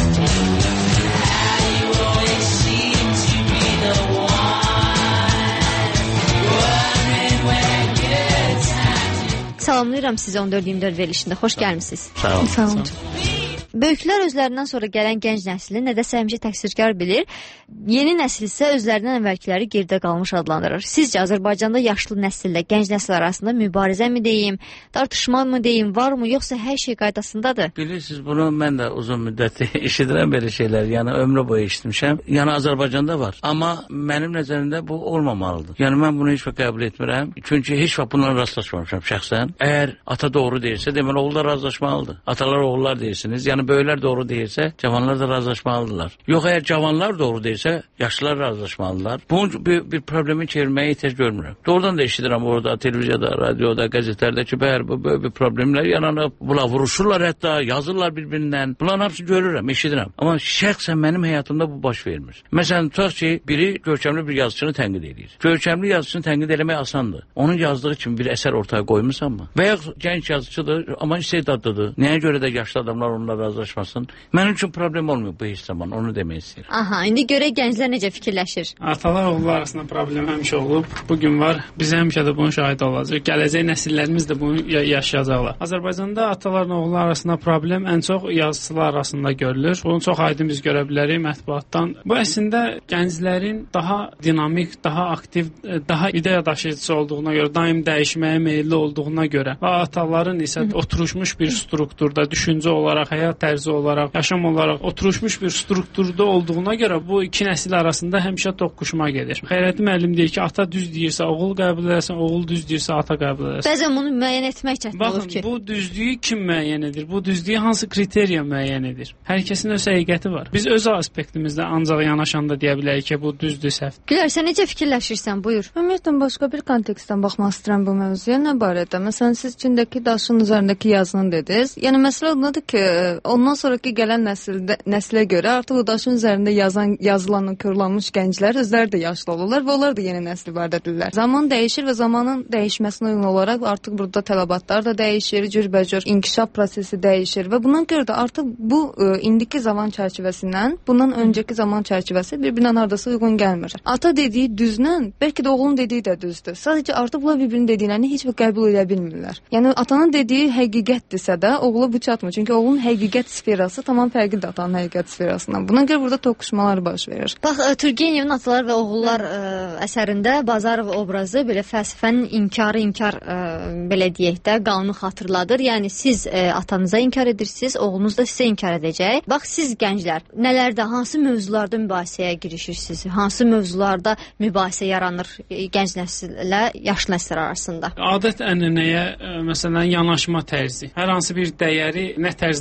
Salamlayıram sizi on dörd iyirmi dörd verilişində. Xoş gəlmisiniz. Sağ olun. Sağ olun. Böyüklər özlərindən sonra gələn gənc nəsli nədəsə həmişə təqsirkar bilir. Yeni nəsil isə özlərindən əvvəlkiləri geridə qalmış adlandırır. Sizcə Azərbaycanda yaşlı nəsillə gənc nəsil arasında mübarizə mi deyim, tartışma mı deyim, var mı, yoxsa hər şey qaydasındadır? Bilirsiniz, bunu mən də uzun müddət eşidirəm belə şeylər. Yəni ömrü boyu eşitmişəm. Yəni Azərbaycanda var. Amma mənim nəzərimdə bu olmamalıdır. Yəni mən bunu heç vaxt qəbul etmirəm. Çünki heç vaxt bununla rastlaşmamışam şəxsən. Əgər ata doğru deyirsə, deməli oğul da razılaşmalıdır. Atalar oğullar deyirsiniz. Yəni böyüklər doğru deyirsə, cavanlar da razılaşmalıdırlar. Yox, əgər cavanlar doğru deyirsə, yaşlılar razılaşmalıdırlar. Bunun bir, bir problemi çevirməyə ehtiyac görmürəm. Doğrudan da eşidirəm orada, televiziyada, radioda, qəzetlərdə ki, bəyər bu böyle bir problemlər yaranıb, bunlar vuruşurlar hətta, yazırlar bir-birindən. Bunların hamısını görürəm, eşidirəm. Amma şəxsən mənim həyatımda bu baş vermir. Məsələn, tutaq ki, biri görkəmli bir yazıçını tənqid edir. Görkəmli yazıçını tənqid eləmək asandır. Onun yazdığı kimi bir əsər ortaya qoymusanmı? Və ya gənc yazıcıdır, amma istedadlıdır. Nəyə görə də yaşlı adamlar onunla razılaşmasın? Mənim üçün problem olmuyor bu heç zaman, onu demək istəyirəm. Aha, indi görək gənclər necə fikirləşir? Atalar oğullar arasında problem həmişə olub, bugün var. Biz həmişə də bunun şahidi olacaq. Gələcək nəsillərimiz də bunu yaşayacaqlar. Azərbaycanda atalarla oğullar arasında problem ən çox yazıçılar arasında görülür. Bunu çox aydın biz görə bilərik mətbuatdan. Bu əslində gənclərin daha dinamik, daha aktiv, daha ideya daşıyıcısı olduğuna görə, daim dəyişməyə meyilli olduğuna görə və ataların isə oturuşmuş bir strukturda, düşüncə olaraq, həyat tərzi olaraq, yaşam olaraq oturuşmuş bir strukturda olduğuna görə bu iki nəsil arasında həmişə toqquşma gedir. Xeyrəddin müəllim deyir ki, ata düz deyirsə oğul qəbul edərsən, oğul düz deyirsə ata qəbul edərsən. Bəzən bunu müəyyən etmək çətin olur ki. Baxın, bu düzlüyü kim müəyyən edir? Bu düzlüyü hansı kriteriya müəyyən edir? Hər kəsin öz həqiqəti var. Biz öz aspektimizdə ancaq yanaşanda deyə bilərik ki, bu düzdür, səhv. Gülər, sən necə fikirləşirsən? Buyur. Ümumiyyətlə başqa bir kontekstdən baxmaq istəyirəm bu mövzuya. Nə barədə? Məsələn, siz Çindəki daşın üzərindəki yazını dediniz. Yəni məsələ ondadır ki, ondan sonraki gələn nəsildə, nəslə görə artıq o daşın üzərində yazan, yazılan, körlanmış gənclər özləri də yaşlı olurlar və onlar da yeni nəsli barədədirlər. Zaman dəyişir və zamanın dəyişməsinə uyğun olaraq artıq burada tələbatlar da dəyişir, cürbəcür inkişaf prosesi dəyişir və buna görə də artıq bu ə, indiki zaman çərçivəsindən bundan öncəki zaman çərçivəsi bir-birinə hardasa uyğun gəlmir. Ata dediyi düzlə, bəlkə də oğlun dediyi də düzdür. Sadəcə artıq bunlar bir-birinin dediklərini heç vaxt qəbul edə bilmirlər. Yəni atanın dediyi həqiqətdirsə də oğula bu çatmır. Çünki oğlun həqiqət sferası tamam fərqlidir atanın həqiqət sferasından. Buna görə burada toqquşmalar baş verir. Bax, Turgenevin Atalar və Oğullar ə, əsərində Bazarov obrazı belə fəlsəfənin inkarı inkar ə, belə deyək də qanunu xatırladır. Yəni siz ə, atanıza inkar edirsiniz, oğlunuz da sizə inkar edəcək. Bax, siz gənclər nələrdə, hansı mövzularda mübahisəyə girişirsiniz? Hansı mövzularda mübahisə yaranır gənc nəsillə yaşlı nəsil arasında? Adət ənənəyə, məsələn, yanaşma tərzi. Hər hansı bir dəyəri nə tərzdə qəbul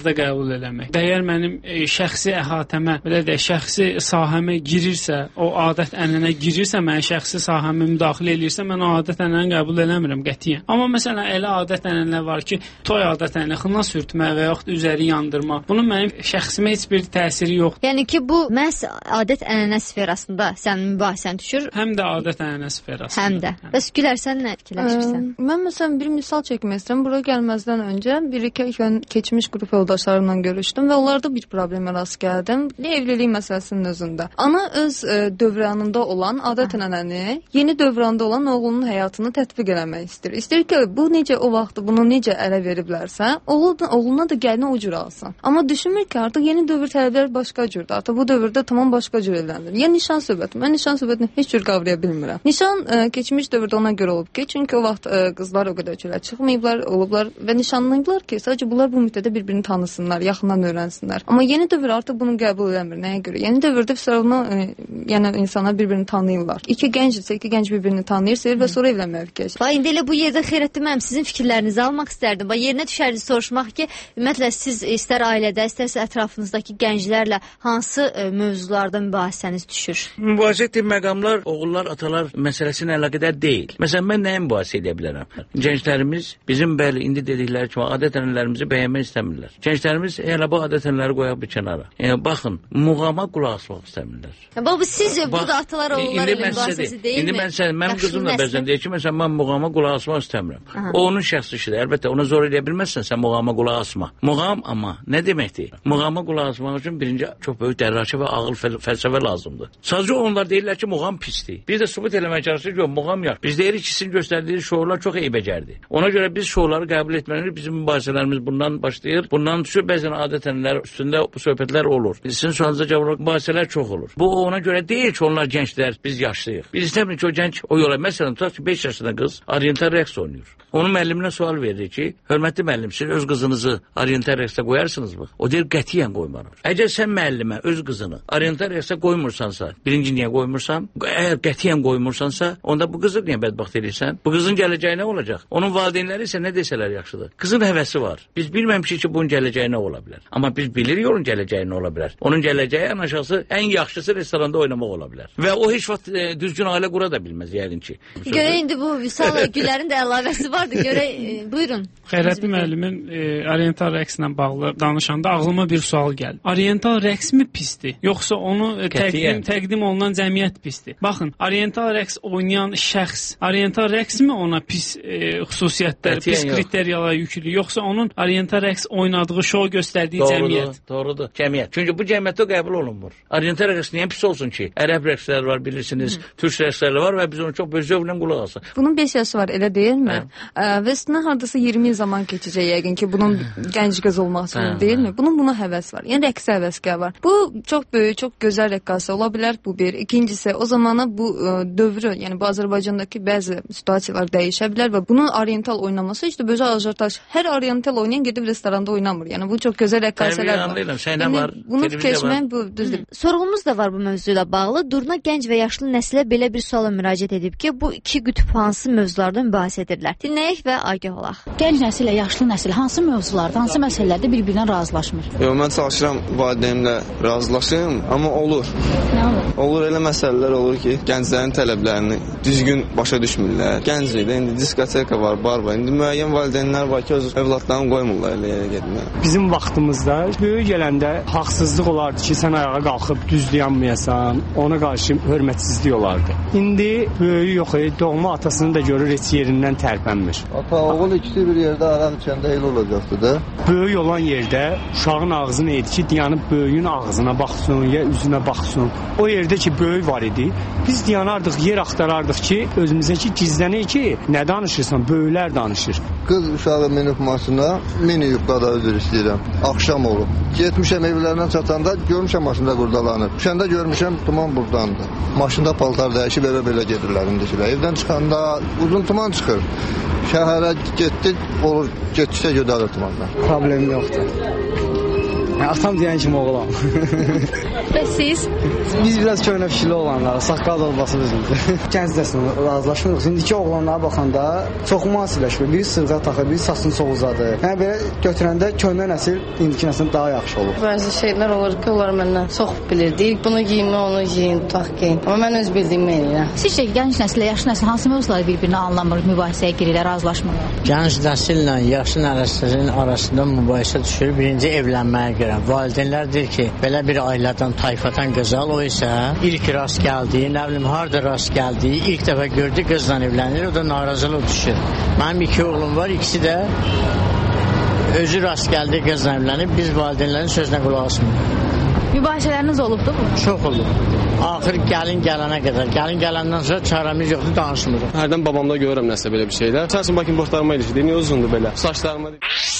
qəbul eləmək. Əgər mənim e, şəxsi əhatəmə, belə də şəxsi sahəmə girirsə, o adət-ənənə girirsə, mənim şəxsi sahəmə müdaxilə edirsə, mən o adət-ənənəni qəbul eləmirəm qətiyyən. Amma məsələn elə adət-ənənələr var ki, toy adət-ənənə xına sürtmə və yaxud üzəri yandırma. Bunun mənim şəxsimə heç bir təsiri yoxdur. Yəni ki, bu məhz adət-ənənə sferasında sənin mübahisən düşür? Həm də adət-ənənə sferasında. Həm də. Bəs Gülər, sən nə fikirləşirsən? Ə, mən məsələn bir misal çəkmək istəyirəm. Bura gəlməzdən öncə bir-iki gün keçmiş qrup yoldaşlarımla görüşdüm və onlarda bir problemə rast gəldim. Evlilik məsələsinin özündə. Ana öz ə, dövrəyanında olan adət-ənənəni yeni dövranda olan oğlunun həyatını tətbiq eləmək istəyir. İstəyir ki, bu necə o vaxtı bunu necə ələ veriblərsə, oğluna, oğluna da gəlini o cür alsın. Amma düşünmür ki, artıq yeni dövr tələbləri başqa cürdür. Artıq bu dövrdə tamam başqa cür evlənir. Yəni nişan söhbəti. Mən nişan söhbətini heç cür qavraya bilmirəm. Nişan ə, keçmiş dövrdə ona görə olub ki, çünki o vaxt ə, qızlar o qədər çölə çıxmayıblar, olublar və nişanlanıblar ki, sadəcə bunlar bu müddətdə bir-birini tanısınlar, yaxından öyrənsinlər. Amma yeni dövr artıq bunu qəbul eləmir. Nəyə görə? Yeni dövrdə fəsələ yəni insanlar bir-birini tanıyırlar. İki gəncdirsə, iki gənc bir-birini tanıyır, sevir və sonra evlənməyə fikirləşir. Bax, indi elə bu yerdə Xeyrəddin müəllim sizin fikirlərinizi almaq istərdim. Bax, yerinə düşərdi soruşmaq ki, ümumiyyətlə siz istər ailədə, istərsə ətrafınızdakı gənclərlə hansı ə, mövzularda mübahisəniz düşür? Mübahisə etdiyim məqamlar oğullar, atalar məsələsinə əlaqədar deyil. Məsələn, mən nəyə mübahisə edə bilərəm? Gənclərimiz bizim bəli indi dedikləri kimi adət-ənənələrimizi bəyənmək istəmirlər. Gənclərimiz elə bu adət-ənənələri qoyaq bir kənara. Yəni baxın, muğama qulaq asmaq istəmirlər. Bax, bu sizcə burada atalar oğullar ilə mübahisəsi deyilmi? İndi mən sən, mənim qızım da bəzən deyir ki, məsələn, mən muğama qulaq asmaq istəmirəm. Aha. O onun şəxsi işidir. Əlbəttə ona zor edə bilməzsən sən muğama qulaq asma. Muğam amma nə deməkdir? Muğama qulaq asmaq üçün birinci çox böyük dərrakə və ağıl fəl fəlsəfə lazımdır. Sadəcə onlar deyirlər ki, muğam pisdir. Biz də sübut eləməyə çalışırıq ki, muğam yaxşı. Biz deyirik ki, sizin göstərdiyi şourlar çox eybəcərdir. Ona görə biz şourları qəbul etməliyik. Bizim mübahisələrimiz bundan başlayır. Bundan düşür, bəzən adət-ənənələr üstündə bu söhbətlər olur. Sizin sualınıza cavab olaraq mübahisələr çox olur. Bu ona görə deyil ki, onlar gənclər, biz yaşlıyıq. Biz istəmirik ki, o gənc o yola, məsələn, tutaq ki, beş yaşında qız oriental rəqs oynayır. Onun müəlliminə sual verir ki, hörmətli müəllim, siz öz qızınızı oriental rəqsə qoyarsınızmı? O deyir, qətiyyən qoymaram. Əgər sən müəllimə öz qızını oriental rəqsə qoymursansa, birinci niyə qoymursan? Əgər qətiyyən qoymursansa, onda bu qızı niyə bədbaxt edirsən? Bu qızın gələcəyi nə olacaq? Onun valideynləri isə nə desələr yaxşıdır. Qızın həvəsi var. Biz bilməmişik ki, bunun gələcəyi nə ola bilər. Amma biz bilirik onun gələcəyi nə ola bilər. Onun gələcəyi ən aşağısı, ən yaxşısı restoranda oynamaq ola bilər. Və o heç vaxt e, düzgün ailə qura da bilməz yəqin ki. Görə indi bu Vüsal Gülərin də əlavəsi vardı. Görə e, buyurun. Xeyrəddin müəllimin e, oriental rəqslə bağlı danışanda ağlıma bir sual gəldi. Oriental rəqs mi pisdir? Yoxsa onu e, təqdim təqdim olunan cəmiyyət pisdir? Baxın, oriental rəqs oynayan şəxs, oriental rəqs mi ona pis e, xüsusiyyətlər, Qətiyyən pis kriteriyalar yüklü, yoxsa onun oriental rəqs oynadığı şou göstərdiyi doğrudur, cəmiyyət? Doğrudur, cəmiyyət. Çünki bu cəmiyyətdə qəbul olunmur. Oriental rəqs niyə pis olsun ki? Ərəb rəqsləri var, bilirsiniz, Hı. türk rəqsləri var və biz onu çox böyük zövqlə qulaq asaq. Bunun beş yaşı var, elə deyilmi? Ə, və üstündən hardasa iyirmi il zaman keçəcək yəqin ki, bunun gənc qız olmaq üçün deyilmi? Bunun buna həvəs var. Yəni rəqsə həvəskar var. Bu çox böyük, çox gözəl rəqqasə ola bilər, bu bir. İkincisi, o zamana bu ə, dövrü, yəni bu Azərbaycandakı bəzi situasiyalar dəyişə bilər və bunun oriental oynaması heç də böyük ajotaj. Hər oriental oynayan gedib restoranda oynamır. Yəni bu çox gözəl rəqqasələr var. Yəni, var. Bunu keçmək bu düzdür. Sorğumuz da var bu mövzuyla bağlı. Durna gənc və yaşlı nəslə belə bir suala müraciət edib ki, bu iki qütb hansı mövzularda mübahisə edirlər? Dinləyək və agah olaq. Gənc nəsil ilə yaşlı nəsil hansı mövzularda, hansı məsələlərdə bir-birinə razılaşmır? Yox, mən çalışıram valideynimlə razılaşım, amma olur. Nə olur? Olur elə məsələlər olur ki, gənclərin tələblərini düzgün başa düşmürlər. Gənclikdə indi diskoteka var, bar var. İndi müəyyən valideynlər var ki, öz övladlarını qoymurlar elə yerə getməyə. Bizim vaxtımızda böyük gələndə haqsızlıq olardı ki, sən ayağa qalxıb düz dayanmayasan, ona qarşı hörmətsizlik olardı. İndi böyük yox, doğma atasını da görür heç yerindən tərpənmir. Ata, oğul ikisi bir yerdə araq içəndə elə olacaqdı da. Böyük olan yerdə uşağın ağzı neydi ki, dayanıb böyüyün ağzına baxsın, ya üzünə baxsın. O yerdə ki, böyük var idi, biz dayanardıq, yer axtarardıq ki, özümüzə ki, gizlənək ki, nə danışırsan, böyüklər danışır. Qız uşağı minib maşına, miniyib qada üzr istəyirəm. Axşam olub. Getmişəm evlərindən çatanda, görmüşəm maşında qurdalanıb. Düşəndə görmüşəm, tuman burdandı. Maşında paltar dəyişib evə belə gedirlər indikilər. Evdən çıxanda uzun tuman çıxır. Şəhərə getdik, olur, getdikcə gödəlir tumandan. Problem yoxdur. Atam deyən kimi oğlan. Və siz? Biz biraz köhnə fikirli olanlar, saqqal olması bizimdir. Gənc dəsinə razılaşmırıq. İndiki oğlanlara baxanda çox müasirləşmir. Biri sırğa taxır, biri saçını çox uzadır. Yəni belə götürəndə köhnə nəsil indiki nəsil daha yaxşı olur. Bəzi şeylər olur ki, onlar məndən çox bilir. Deyik, bunu giyinmə, onu giyin, tutaq giyin. Amma mən öz bildiyimi eləyirəm. Sizcə gənc nəsillə yaşlı nəsil hansı mövzuları bir-birini anlamır, mübahisəyə girirlər, razılaşmırlar? Gənc nəsillə yaşlı nəsilin arasında mübahisə düşür. Birinci evlənməyə görə. Valideynlər deyir ki, belə bir ailədən, tayfadan qızal, o isə ilk rast gəldiyi, nə bilim, harada rast gəldiyi, ilk dəfə gördü qızla evlənir, o da narazılıq düşür. Mənim iki oğlum var, ikisi də özü rast gəldiyi qızla evlənib, biz valideynlərin sözünə qulaq asmırıq. Mübahisələriniz olubdur mu? Çox olub. Axır gəlin gələnə qədər. Gəlin gələndən sonra çarəmiz yoxdur, danışmırıq. Hərdən babamda görürəm nəsə belə bir şeylər. Səsin bakın bortlarıma ilişdi. Niyə uzundur belə? Saçlarıma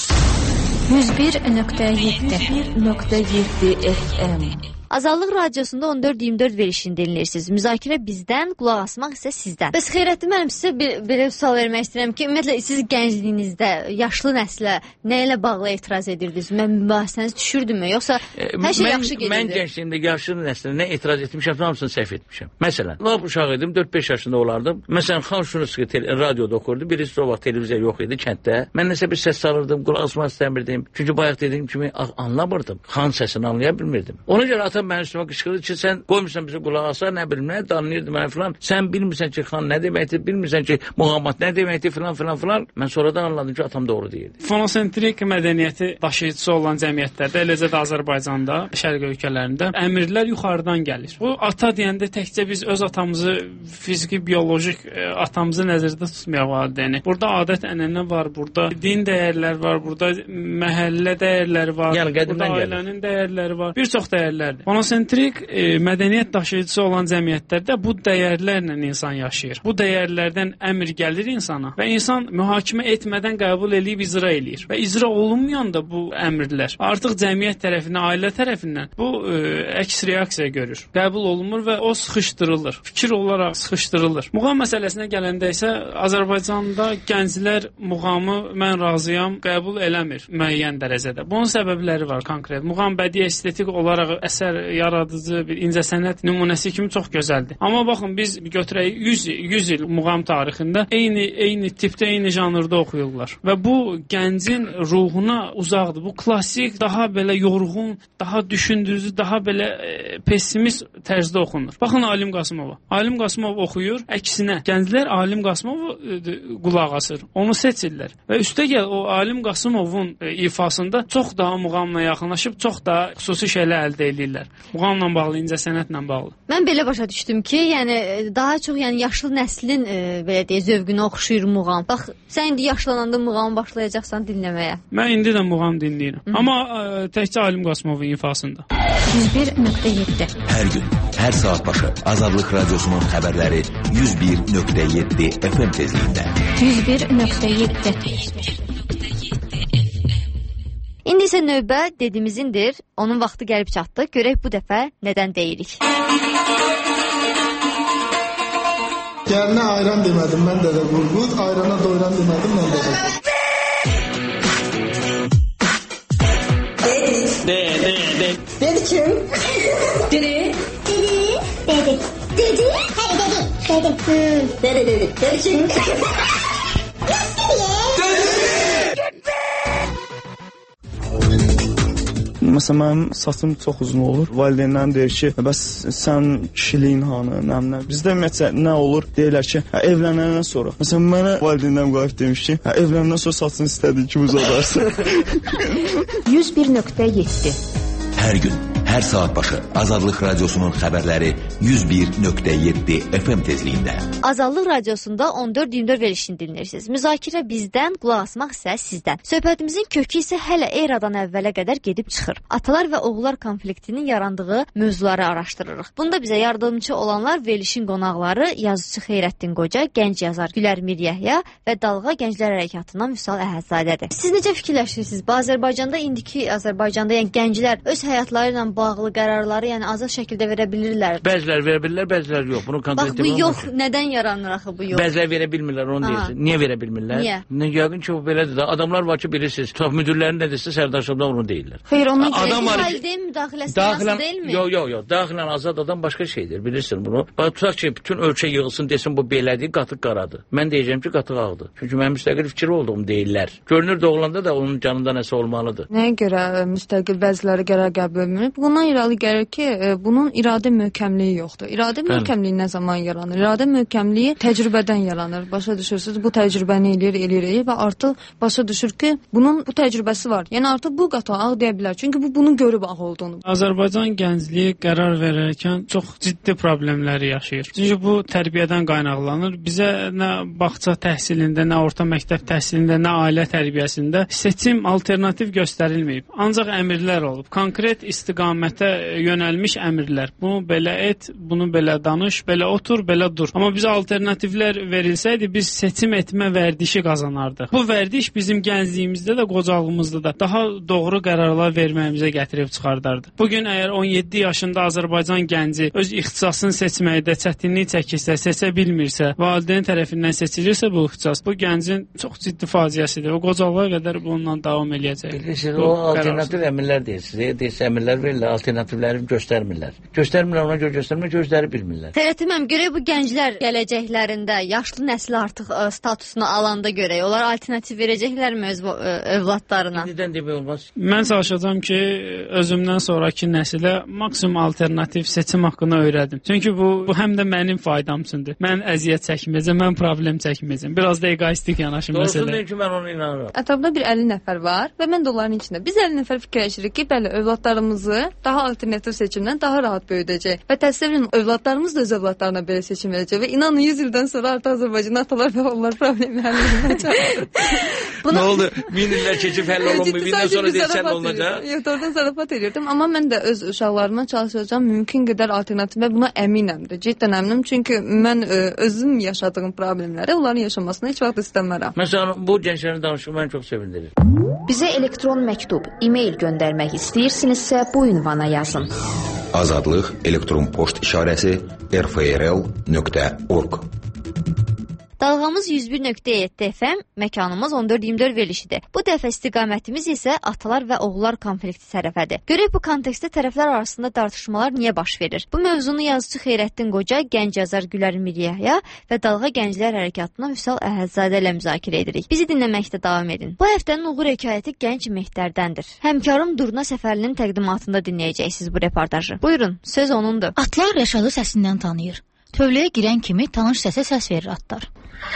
yüz bir nöqtə yeddi nöqtə yeddi F M Azadlıq Radiosunda on dörd iyirmi dörd verilişini dinləyirsiniz. Müzakirə bizdən, qulaq asmaq isə sizdən. Bəs Xeyrəddin müəllim, sizə bir, belə sual vermək istəyirəm ki, ümumiyyətlə siz gəncliyinizdə yaşlı nəslə nə ilə bağlı etiraz edirdiniz? Mən mübahisəniz düşürdümü? Yoxsa hər şey mən, yaxşı gedirdi? Mən gəncliyimdə yaşlı nəslə nə etiraz etmişəm, hamısını səhv etmişəm. Məsələn, lap uşaq idim, dörd beş yaşında olardım. Məsələn, Xan Şunski radioda oxurdu. Birisi o vaxt televiziya yox idi kənddə. Mən nəsə bir səs salırdım, qulaq asmaq istəmirdim. Çünki bayaq dediyim kimi anlamırdım. Xan səsini anlaya bilmirdim. Ona görə atam mənim üstümə qışqırdı ki, sən qoymursan bizi qulaq asa, nə bilim, nə danlayırdı mənə filan. Sən bilmirsən ki, xan nə deməkdir, bilmirsən ki, muğamat nə deməkdir filan filan filan. Mən sonradan anladım ki, atam doğru deyirdi. Fonosentrik mədəniyyəti daşıyıcısı olan cəmiyyətlərdə, eləcə də Azərbaycanda, şərq ölkələrində əmrlər yuxarıdan gəlir. Bu ata deyəndə təkcə biz öz atamızı, fiziki, biolojik atamızı nəzərdə tutmayaq valideyni. Burada adət ənənə var, burada din dəyərlər var, burada məhəllə dəyərləri var, yəni, burada ailənin dəyərləri var, bir çox dəyərlərdir. Fonosentrik e, mədəniyyət daşıyıcısı olan cəmiyyətlərdə bu dəyərlərlə insan yaşayır. Bu dəyərlərdən əmr gəlir insana və insan mühakimə etmədən qəbul eləyib icra eləyir. Və icra olunmayanda bu əmrlər artıq cəmiyyət tərəfindən, ailə tərəfindən bu e, əks reaksiya görür. Qəbul olunmur və o sıxışdırılır. Fikir olaraq sıxışdırılır. Muğam məsələsinə gələndə isə Azərbaycanda gənclər muğamı mən razıyam qəbul eləmir müəyyən dərəcədə. Bunun səbəbləri var konkret. Muğam bədii estetik olaraq əsər yaradıcı bir incəsənət nümunəsi kimi çox gözəldir. Amma baxın biz götürək yüz, yüz il muğam tarixində eyni eyni tipdə, eyni janrda oxuyurlar. Və bu gəncin ruhuna uzaqdır. Bu klassik, daha belə yorğun, daha düşündürücü, daha belə e, pessimist tərzdə oxunur. Baxın Alim Qasımova. Alim Qasımov oxuyur, əksinə gənclər Alim Qasımovu e, qulaq asır. Onu seçirlər. Və üstəgəl o Alim Qasımovun e, ifasında çox daha muğamla yaxınlaşıb, çox daha xüsusi şeylər əldə edirlər. Muğamla bağlı, incəsənətlə bağlı. Mən belə başa düşdüm ki, yəni daha çox yəni yaşlı nəslin e, belə deyə zövqünə oxşuyur muğam. Bax, sən indi yaşlananda muğam başlayacaqsan dinləməyə. Mən indi də muğam dinləyirəm. Hı -hı. Amma ə, təkcə Alim Qasımovun ifasında. yüz bir nöqtə yeddi Hər gün, hər saat başı Azadlıq Radiosunun xəbərləri yüz bir nöqtə yeddi F M tezliyində. yüz bir nöqtə yeddi İndi isə növbə dedimizindir. Onun vaxtı gəlib çatdı. Görək bu dəfə nədən deyirik. Gəlinə ayran demədim, mən də də qurquz. Ayrana doyran demədim, mən də də. De, de, de. Dedi kim? Dedi. Dedi. Dedi. Dedi. Hadi dedi. Dedi. Dedi, dedi. Dedi kim? Məsələn, mənim saçım çox uzun olur. Valideynlərim deyir ki, bəs sən kişiliyin hanı, nəmlə. Bizdə ümumiyyətlə nə olur? Deyirlər ki, hə, evlənəndən sonra. Məsələn, mənə valideynlərim qalib demiş ki, hə, evlənəndən sonra saçını istədiyi kimi uzadarsan. yüz bir nöqtə yeddi Hər gün, hər saat başı Azadlıq Radiosunun xəbərləri yüz bir nöqtə yeddi F M tezliyində. Azadlıq Radiosunda on dörd iyirmi dörd verilişini dinləyirsiniz. Müzakirə bizdən, qulaq asmaq isə sizdən. Söhbətimizin kökü isə hələ eradan əvvələ qədər gedib çıxır. Atalar və oğullar konfliktinin yarandığı mövzuları araşdırırıq. Bunda bizə yardımcı olanlar verilişin qonaqları yazıcı Xeyrəddin Qoca, gənc yazar Gülər Miryəhya və Dalğa Gənclər Hərəkatından Vüsal Əhədzadədir. Siz necə fikirləşirsiniz? Azərbaycanda indiki Azərbaycanda yəni gənclər öz həyatları ilə bağlı bağlı qərarları, yəni azad şəkildə verə bilirlər. Bəziləri verə bilirlər, bəziləri yox. Bunu konkret Bax, bu yox, nədən yaranır axı bu yox? Bəziləri verə bilmirlər, onu deyirsən. Niyə verə bilmirlər? Niyə? Nə yəqin ki, o belədir də. Adamlar var ki, bilirsiniz, tutaq müdürlərin nə desə, sərdaşlardan onu deyirlər. Xeyr, onu adam var. Valideyn müdaxiləsi nasıl deyilmi? Yox, yox, yox. Daxilən azad adam başqa şeydir, bilirsin bunu. Bax, tutaq ki, bütün ölçə yığılsın, desin bu belədir, qatıq qaradır. Mən deyəcəm ki, qatıq ağdır. Çünki mən müstəqil fikir olduğum deyirlər. Görünür doğulanda da onun canında nəsə olmalıdır. Nəyə görə müstəqil bəziləri qərar qəbul etmir? Bundan irəli gəlir ki, bunun iradə möhkəmliyi yoxdur. İradə möhkəmliyi nə zaman yaranır? İradə möhkəmliyi təcrübədən yaranır. Başa düşürsünüz, bu təcrübəni eləyir, eləyir, eləyir və artıq başa düşür ki, bunun bu təcrübəsi var. Yəni artıq bu qatağı ağ deyə bilər. Çünki bu bunu görüb ağ olduğunu. Azərbaycan gəncliyi qərar verərkən çox ciddi problemləri yaşayır. Çünki bu tərbiyədən qaynaqlanır. Bizə nə bağça təhsilində, nə orta məktəb təhsilində, nə ailə tərbiyəsində seçim alternativ göstərilməyib. Ancaq əmrlər olub. Konkret istiqamətə yönəlmiş əmrlər. Bunu belə et, bunu belə danış, belə otur, belə dur. Amma bizə alternativlər verilsəydi, biz seçim etmə vərdişi qazanardıq. Bu vərdiş bizim gəncliyimizdə də, qocalığımızda da daha doğru qərarlar verməyimizə gətirib çıxardardı. Bugün əgər on yeddi yaşında Azərbaycan gənci öz ixtisasını seçməkdə çətinlik çəkirsə, seçə bilmirsə, valideyn tərəfindən seçilirsə bu ixtisas, bu gəncin çox ciddi faciəsidir. O qocalığa qədər bununla davam eləyəcək. Bilirsiniz, o alternativ əmrlər deyirsiniz. Deyirsə, əmrlər verirlər, alternativləri göstərmirlər. Göstərmirlər, ona görə göstərmirlər, gözləri bilmirlər. Tərətiməm, görək bu gənclər gələcəklərində yaşlı nəsil artıq ə, statusunu alanda görək, onlar alternativ verəcəklərmi öz ə, övladlarına? Nədən demək olmaz? Mən çalışacağam ki, özümdən sonraki nəsilə maksimum alternativ seçim haqqını öyrədim. Çünki bu, bu həm də mənim faydam üçündür. Mən əziyyət çəkməyəcəm, mən problem çəkməyəcəm. Biraz da egoistik yanaşım məsələ. Doğrusu deyim ki, mən onu inanıram. Ətrafda bir əlli nəfər var və mən də onların içində. Biz əlli nəfər fikirləşirik ki, bəli, övladlarımızı daha alternativ seçimdən daha rahat böyüdəcək. Və təsəvvürün, övladlarımız da öz övladlarına belə seçim edəcək və inanın yüz ildən sonra artıq Azərbaycan atalar və onlar problemi həll edəcək. Nə oldu? Min illər keçib həll olunmuyor. Bindən sonra deyirsən olunacaq. Yox, oradan zarafat edirdim. Amma mən də öz uşaqlarıma çalışacağam mümkün qədər alternativ və buna əminəmdir. Ciddən əminəm. Çünki mən ə, özüm yaşadığım problemləri onların yaşamasını heç vaxt istəmərəm. Məsələn, bu gənclərin danışığı məni çox sevindirir. Bizə elektron məktub, e-mail göndərmək istəyirsinizsə bu ünvana yazın. Azadlıq elektron poçt işarəsi r f r l nöqtə org. Dalğamız yüz bir nöqtə yeddi F M, məkanımız on dörd iyirmi dörd verilişidir. Bu dəfə istiqamətimiz isə atalar və oğullar konflikti tərəfədir. Görək bu kontekstdə tərəflər arasında tartışmalar niyə baş verir? Bu mövzunu yazıcı Xeyrəddin Qoca, gənc yazar Gülər Miryəhya və Dalğa Gənclər Hərəkatından Vüsal Əhədzadə ilə müzakirə edirik. Bizi dinləməkdə davam edin. Bu həftənin uğur hekayəti gənc Mehdərdəndir. Həmkarım Durna Səfərlinin təqdimatında dinləyəcəksiniz bu reportajı. Buyurun, söz onundur. Atlar Rəşadı səsindən tanıyır. Tövləyə girən kimi tanış səsə səs verir atlar.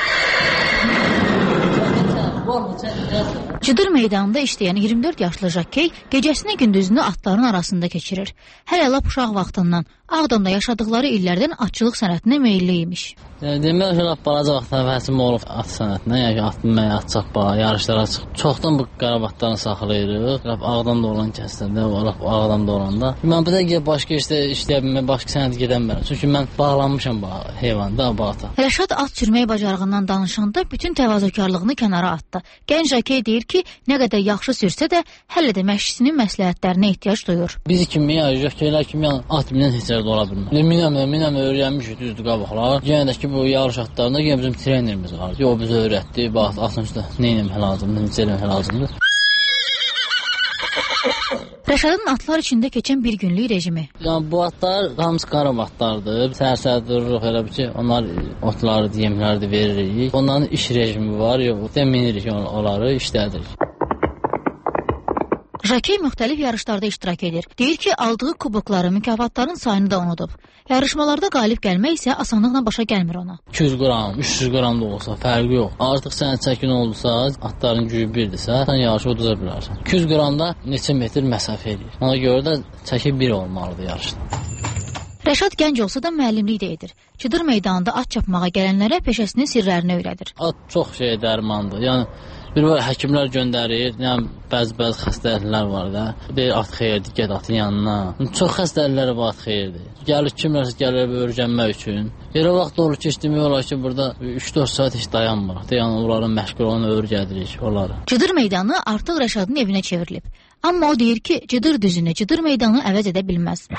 Cıdır meydanında işləyən iyirmi dörd yaşlı Jakey gecəsini gündüzünü atların arasında keçirir. Hələ lap uşaq vaxtından Ağdamda yaşadıkları illərdən atçılıq sənətinə meyilli imiş. Demək ki, lap balaca vaxtdan həvəsim olub at sənətinə, yəni atın mənə atacaq bağa, yarışlara çıxıb. Çoxdan bu qarabatlarını saxlayırıq. Lap Ağdamda olan kəslərdə, lap Ağdamda olanda. Mən bir də başqa işdə işləyə bilməm, başqa sənət gedəmərəm. Çünki mən bağlanmışam bağa, heyvanda, bağata. Rəşad at sürmək bacarığından danışanda bütün təvazökarlığını kənara atdı. Gənc Jakey deyir ki, nə qədər yaxşı sürsə də, hələ də məşqçisinin məsləhətlərinə ehtiyac duyur. Biz kimi, yəni Jakeylər kimi yəni, at bilən heç yerdə ola bilmir. Minəmə, minəmə öyrənmişik düzdür qabaqlar. Yenə də ki, bu yarış atlarında yenə bizim trenerimiz vardı. O bizə öyrətdi, bax, atın üstə nə etmək lazımdır, necə etmək lazımdır. Rəşadın atlar içində keçən bir günlük rejimi. Yəni bu atlar hamısı qarab atlardır. Səhər-səhər dururuq elə bir ki, onlar otları, yemləri veririk. Onların iş rejimi var, yox, deminirik onları, işlədirik. Jakey müxtəlif yarışlarda iştirak edir. Deyir ki, aldığı kubokları, mükafatların sayını da unudub. Yarışmalarda qalib gəlmək isə asanlıqla başa gəlmir ona. iki yüz qram, üç yüz qram da olsa fərqi yox. Artıq sənin çəkin oldusa, atların gücü birdirsə, sən yarışı uduza bilərsən. iki yüz qramda neçə metr məsafə edir. Ona görə də çəki bir olmalıdır yarışda. Rəşad gənc olsa da müəllimlik də edir. Cıdır meydanında at çapmağa gələnlərə peşəsinin sirlərini öyrədir. At çox şey dərmandır. Yəni Bir var həkimlər göndərir, yəni bəzi-bəzi xəstəliklər var da. Deyir at xeyirdir, get atın yanına. Çox xəstəliklər var at xeyirdir. Gəlir kimlərsə gəlir öyrənmək üçün. Elə vaxt olur ki, demək olar ki, burada üç dörd saat heç dayanmırıq. Yəni onların məşğul olan öyrədirik onları. Cıdır meydanı artıq Rəşadın evinə çevrilib. Amma o deyir ki, Cıdır düzünü, Cıdır meydanı əvəz edə bilməz.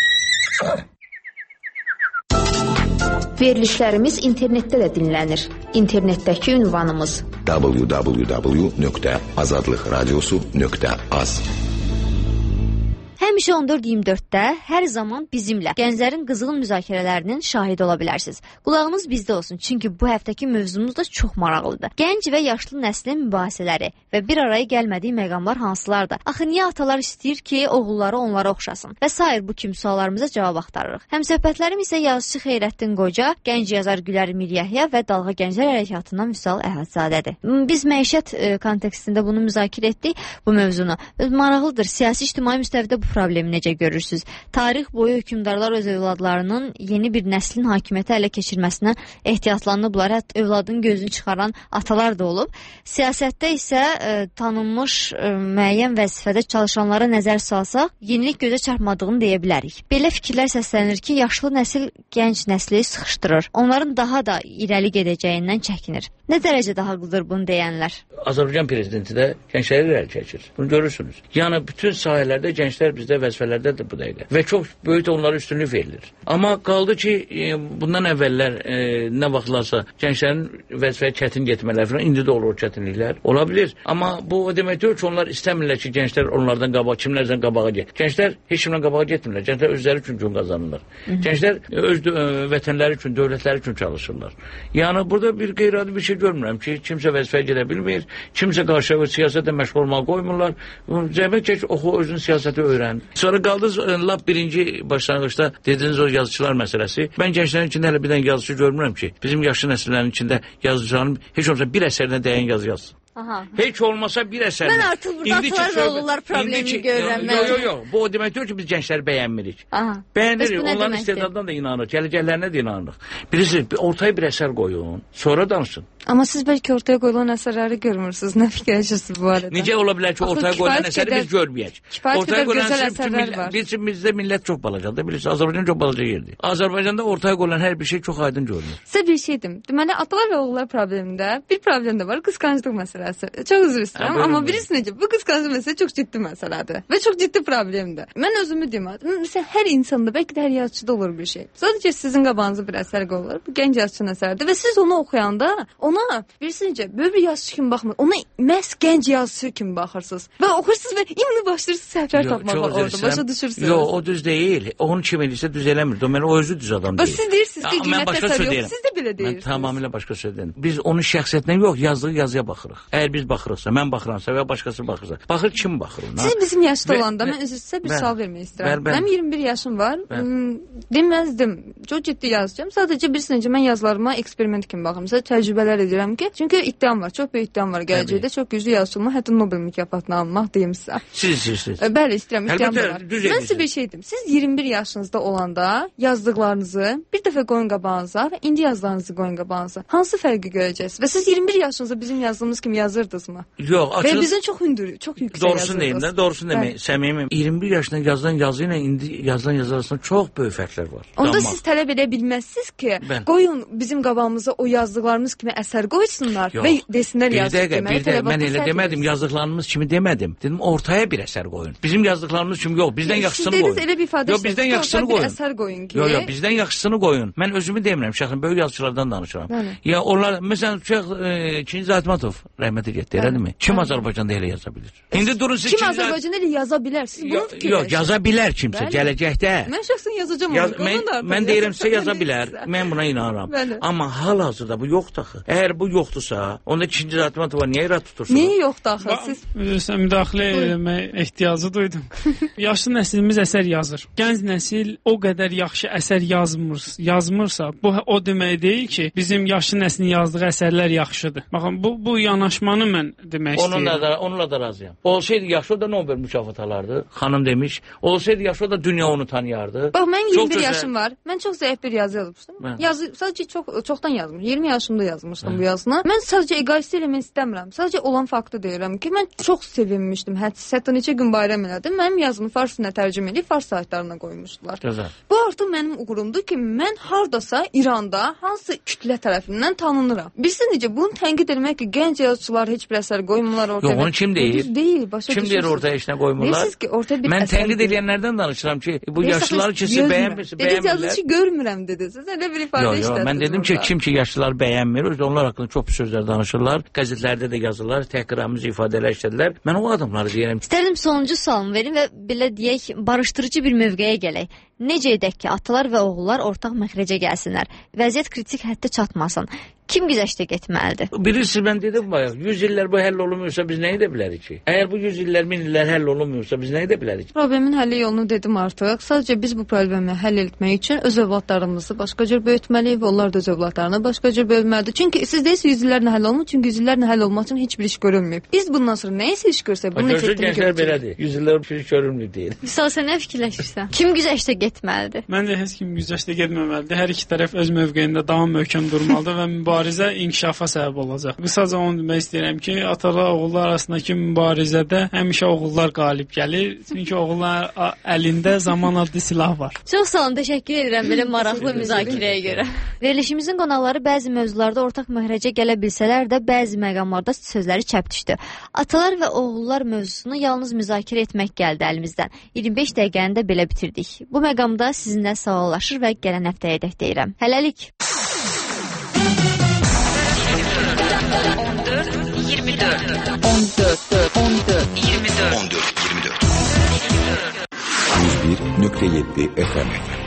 Verilişlərimiz internetdə də dinlənir. İnternetdəki ünvanımız w w w nöqtə azadlıq radiosu nöqtə az. Həmişə on dörd iyirmi dörddə hər zaman bizimlə Gənclərin Qızğın müzakirələrinin şahidi ola bilərsiniz. Qulağınız bizdə olsun, çünki bu həftəki mövzumuz da çox maraqlıdır. Gənc və yaşlı nəslin mübahisələri və bir araya gəlmədiyi məqamlar hansılardır? Axı niyə atalar istəyir ki, oğulları onlara oxşasın? Və sair bu kimi suallarımıza cavab axtarırıq. Həmsöhbətlərim isə yazıçı Xeyrəddin Qoca, gənc yazar Gülər Miryəhya və Dalğa Gənclər Hərəkatından Vüsal Əhədzadədir. Biz məişət e, kontekstində bunu müzakirə etdik, bu mövzunu. Maraqlıdır, siyasi ictimai müstəvidə bu problemi necə görürsünüz? Tarix boyu hökümdarlar öz övladlarının yeni bir nəslin hakimiyyəti ələ keçirməsinə ehtiyatlanıblar. Hətta övladın gözünü çıxaran atalar da olub. Siyasətdə isə e, tanınmış e, müəyyən vəzifədə çalışanlara nəzər salsaq, yenilik gözə çarpmadığını deyə bilərik. Belə fikirlər səslənir ki, yaşlı nəsil gənc nəsli sıxışdırır. Onların daha da irəli gedəcəyindən çəkinir. Nə dərəcədə haqlıdır bunu deyənlər? Azərbaycan prezidenti də gəncləri irəli çəkir. Bunu görürsünüz. Yəni bütün sahələrdə gənclər bizdə vəzifələrdədir bu dəqiqə. Və çox böyük onlara üstünlük verilir. Amma qaldı ki, e, bundan əvvəllər e, nə vaxtlarsa gənclərin vəzifəyə çətin getmələri falan, indi də olur çətinliklər. Ola bilir. Amma bu o demək deyil ki, onlar istəmirlər ki, gənclər onlardan qabağa, kimlərdən qabağa get. Gənclər heç kimdən qabağa getmirlər. Gənclər özləri üçün gün qazanırlar. Hı -hı. Gənclər öz ə, vətənləri üçün, dövlətləri üçün çalışırlar. Yəni burada bir qeyri-adi bir şey görmürəm ki, kimsə vəzifəyə gedə bilmir, kimsə qarşı siyasətlə məşğul olmağa qoymurlar. Cəmiyyət keç oxu, özün siyasəti öyrən. Sonra qaldınız lap birinci başlanğıçda dediniz o yazıçılar məsələsi. Mən gənclərin içində hələ bir dənə yazıcı görmürəm ki, bizim yaşlı nəsillərin içində yazıcıların heç olmasa bir əsərinə dəyən yazı yazsın. Aha. Heç olmasa bir əsər. Mən artıq burada atalar və oğullar problemi görürəm. Yox, yox, yox. Bu o demək deyil ki, biz gəncləri bəyənmirik. Aha. Bəyənirik, onların istedadına da inanırıq, gələcəklərinə də inanırıq. Bilirsiniz, ortaya bir əsər qoyun, sonra danışın. Amma siz bəlkə ortaya qoyulan əsərləri görmürsünüz. Nə fikirləşirsiniz bu arada? Necə ola bilər ki, ortaya qoyulan əsəri biz görməyək? Kifayət qədər gözəl əsərlər var. Bizim bizdə millət çox balacadır, bilirsiniz. Azərbaycan çox balaca yerdir. Azərbaycanda ortaya qoyulan hər bir şey çox aydın görünür. Sizə bir şey deyim. Deməli, atalar və oğullar problemində bir problem də var, qısqanclıq məsələsi. Çox üzr istəyirəm, amma bilirsiniz necə, bu qısqanclıq məsələsi çox ciddi məsələdir və çox ciddi problemdir. Mən özümü deyim, məsələn, hər insanda, bəlkə də hər yazıçıda olur bir şey. Sadəcə sizin qabağınıza bir əsər qoyulur, bu gənc yazıçının əsəridir və siz onu oxuyanda ona bilirsiniz necə, böyük bir yazıçı kimi baxmır, ona məhz gənc yazıçı kimi baxırsınız və oxursunuz və indi başlayırsınız səhvlər tapmağa orada, başa düşürsünüz. Yox, o düz deyil. Onun kim edirsə düz eləmir. Deməli, o özü düz adam deyil. Siz deyirsiniz ki, qiymət əsər yox, siz də belə deyirsiniz. Mən tamamilə başqa söz deyirəm. Biz onun şəxsiyyətinə yox, yazdığı yazıya baxırıq. Əgər biz baxırıqsa, mən baxıramsa və ya başqası baxırsa, baxır kim baxır ona? Siz bizim yaşda olanda, mən sizə bir sual vermək istəyirəm. Mənim iyirmi bir yaşım var. Deməzdim, çox ciddi yazacağım. Sadəcə bilirsiniz, mən yazılarıma eksperiment kimi baxıram. Sizə təcrübələr edirəm ki, çünki iddiam var, çox böyük iddiam var. Gələcəkdə çox güclü yazıçı olmaq, hətta Nobel mükafatını almaq deyim sizə. Siz, siz, siz. Bəli, istəyirəm, iddiam var. Mən sizə bir şey deyim. Siz iyirmi bir yaşınızda olanda yazdıqlarınızı bir dəfə qoyun qabağınıza və indi yazdıqlarınızı qoyun qabağınıza. Hansı fərqi görəcəksiniz? Və siz iyirmi bir yaşınızda bizim yazdığımız kimi yazırdınızmı? Yox, açıq. Və bizim çox hündür, çox yüksək Doğrusunu deyim də, doğrusunu demək, səmimim. iyirmi bir yaşında yazılan yazı ilə indi yazılan yazı arasında çox böyük fərqlər var. Onda Damma. Siz tələb edə bilməzsiniz ki, ben. qoyun bizim qabağımıza o yazdıqlarımız kimi əsər qoysunlar Yox. və desinlər yazıq deməli. Bir dəqiqə, mən elə demədim, yazdıqlarımız kimi demədim. Dedim, ortaya bir əsər qoyun. Bizim yazdıqlarımız kimi yox, bizdən yaxşısını qoyun. Siz elə bir ifadə yox, bizdən yaxşısını qoyun. Əsər qoyun ki. Yox, yox, bizdən yaxşısını qoyun. Mən özümü demirəm, şəxsən böyük yazıçılardan danışıram. Bəli. Ya onlar, məsələn, Şeyx İkinci Aytmatov rəhmətə getdi, elədirmi? Kim Azərbaycanda elə yaza bilir? İndi durun siz kim Azərbaycanda elə yaza bilər? Siz bunu fikirləşin. Yox, yaza bilər kimsə gələcəkdə. Mən şəxsən yazacağam Yaz, onu. Mən, mən deyirəm sizə yaza bilər. Mən buna inanıram. Bəli. Amma hal-hazırda bu yoxdur axı. Əgər bu yoxdursa, onda ikinci Aytmatova niyə irad tutursunuz? Niyə yoxdur axı? Siz Sən müdaxilə etmək ehtiyacı duydum. Yaşlı nəslimiz əsər yazır. Gənc nəsil o qədər yaxşı əsər yazmır, yazmırsa, bu o demək deyil ki, bizim yaşlı nəslin yazdığı əsərlər yaxşıdır. Baxın, bu bu yanaşmanı mən demək istəyirəm. Onunla da onunla da razıyam. Olsaydı yaşlı da Nobel mükafat alardı. Xanım demiş. Olsaydı yaşlı da dünya onu tanıyardı. Bax, mən iyirmi bir yaşım var. Mən çox zəif bir yazı yazmışdım. Yazı sadəcə çox çoxdan yazmışdım. iyirmi yaşımda yazmışdım bu yazını. Mən sadəcə egoist eləmək istəmirəm. Sadəcə olan faktı deyirəm ki, mən çox sevinmişdim. Hətta neçə gün bayram elədim. Mənim yazımı farsına tərcümə edib fars saytlarına qoymuşdular. Gözəl. Bu artıq mənim uğurumdur ki, mən hardasa İranda hansı kütlə tərəfindən tanınıram. Bilirsən necə bunu tənqid etmək ki, gənc yazıçılar heç bir əsər qoymurlar ortaya. Yox, onu kim deyir? Deyil, başa kim deyir ortaya işinə qoymurlar? Ki, ortaya bir mən tənqid edənlərdən danışıram ki, bu yaşlıları ki, siz bəyənmirsə, bəyənmirlər. Yazıcı görmürəm dediniz. Elə bir ifadə yox, işlədiniz. Yox, mən dedim ki, kim ki yaşlılar bəyənmir, onlar haqqında çox sözlər danışırlar, qəzetlərdə də yazırlar, təhqiramiz ifadələr işlədilər. Mən o adamları deyirəm. İstərdim sonuncu sualımı verin və belə deyək, barışdırıcı bir mövqeyə gələk. Necə edək ki, atalar və oğullar ortaq məxrəcə gəlsinlər, vəziyyət kritik həddə çatmasın. Kim güzəştə getməlidir? Bilirsiniz, mən dedim bayaq, yüz illər bu həll olunmuyorsa biz nə edə bilərik ki? Əgər bu yüz illər, min illər həll olunmuyorsa biz nə edə bilərik? Problemin həlli yolunu dedim artıq. Sadəcə biz bu problemi həll etmək üçün öz övladlarımızı başqa cür böyütməliyik və onlar da öz övladlarını başqa cür böyütməlidir. Çünki siz deyirsiniz yüz illərlə həll olmur, çünki yüz illərlə həll olmaq üçün heç bir iş görünməyib. Biz bundan sonra nə isə iş görsək, bunun effektini görəcəyik. Belədir. yüz illər bir iş görünmür deyir. Misal sən nə fikirləşirsən? Kim güzəştə getməlidir? Məncə heç kim güzəştə getməməlidir. Hər iki tərəf öz mövqeyində daha möhkəm durmalıdır və mübarizə inkişafa səbəb olacaq. Qısaca onu demək istəyirəm ki, atalar oğullar arasındakı mübarizədə həmişə oğullar qalib gəlir. Çünki oğullar əlində zaman adlı silah var. Çox sağ olun, təşəkkür edirəm belə maraqlı müzakirəyə görə. Verilişimizin qonaqları bəzi mövzularda ortaq məxrəcə gələ bilsələr də bəzi məqamlarda sözləri çəp düşdü. Atalar və oğullar mövzusunu yalnız müzakirə etmək gəldi əlimizdən. iyirmi beş dəqiqəni də belə bitirdik. Bu məqamda sizinlə sağollaşır və gələn həftəyə dək deyirəm. Hələlik. on dörd iyirmi dörd on dörd on dörd iyirmi dörd on dörd iyirmi dörd yüz bir nöqtə yeddi F M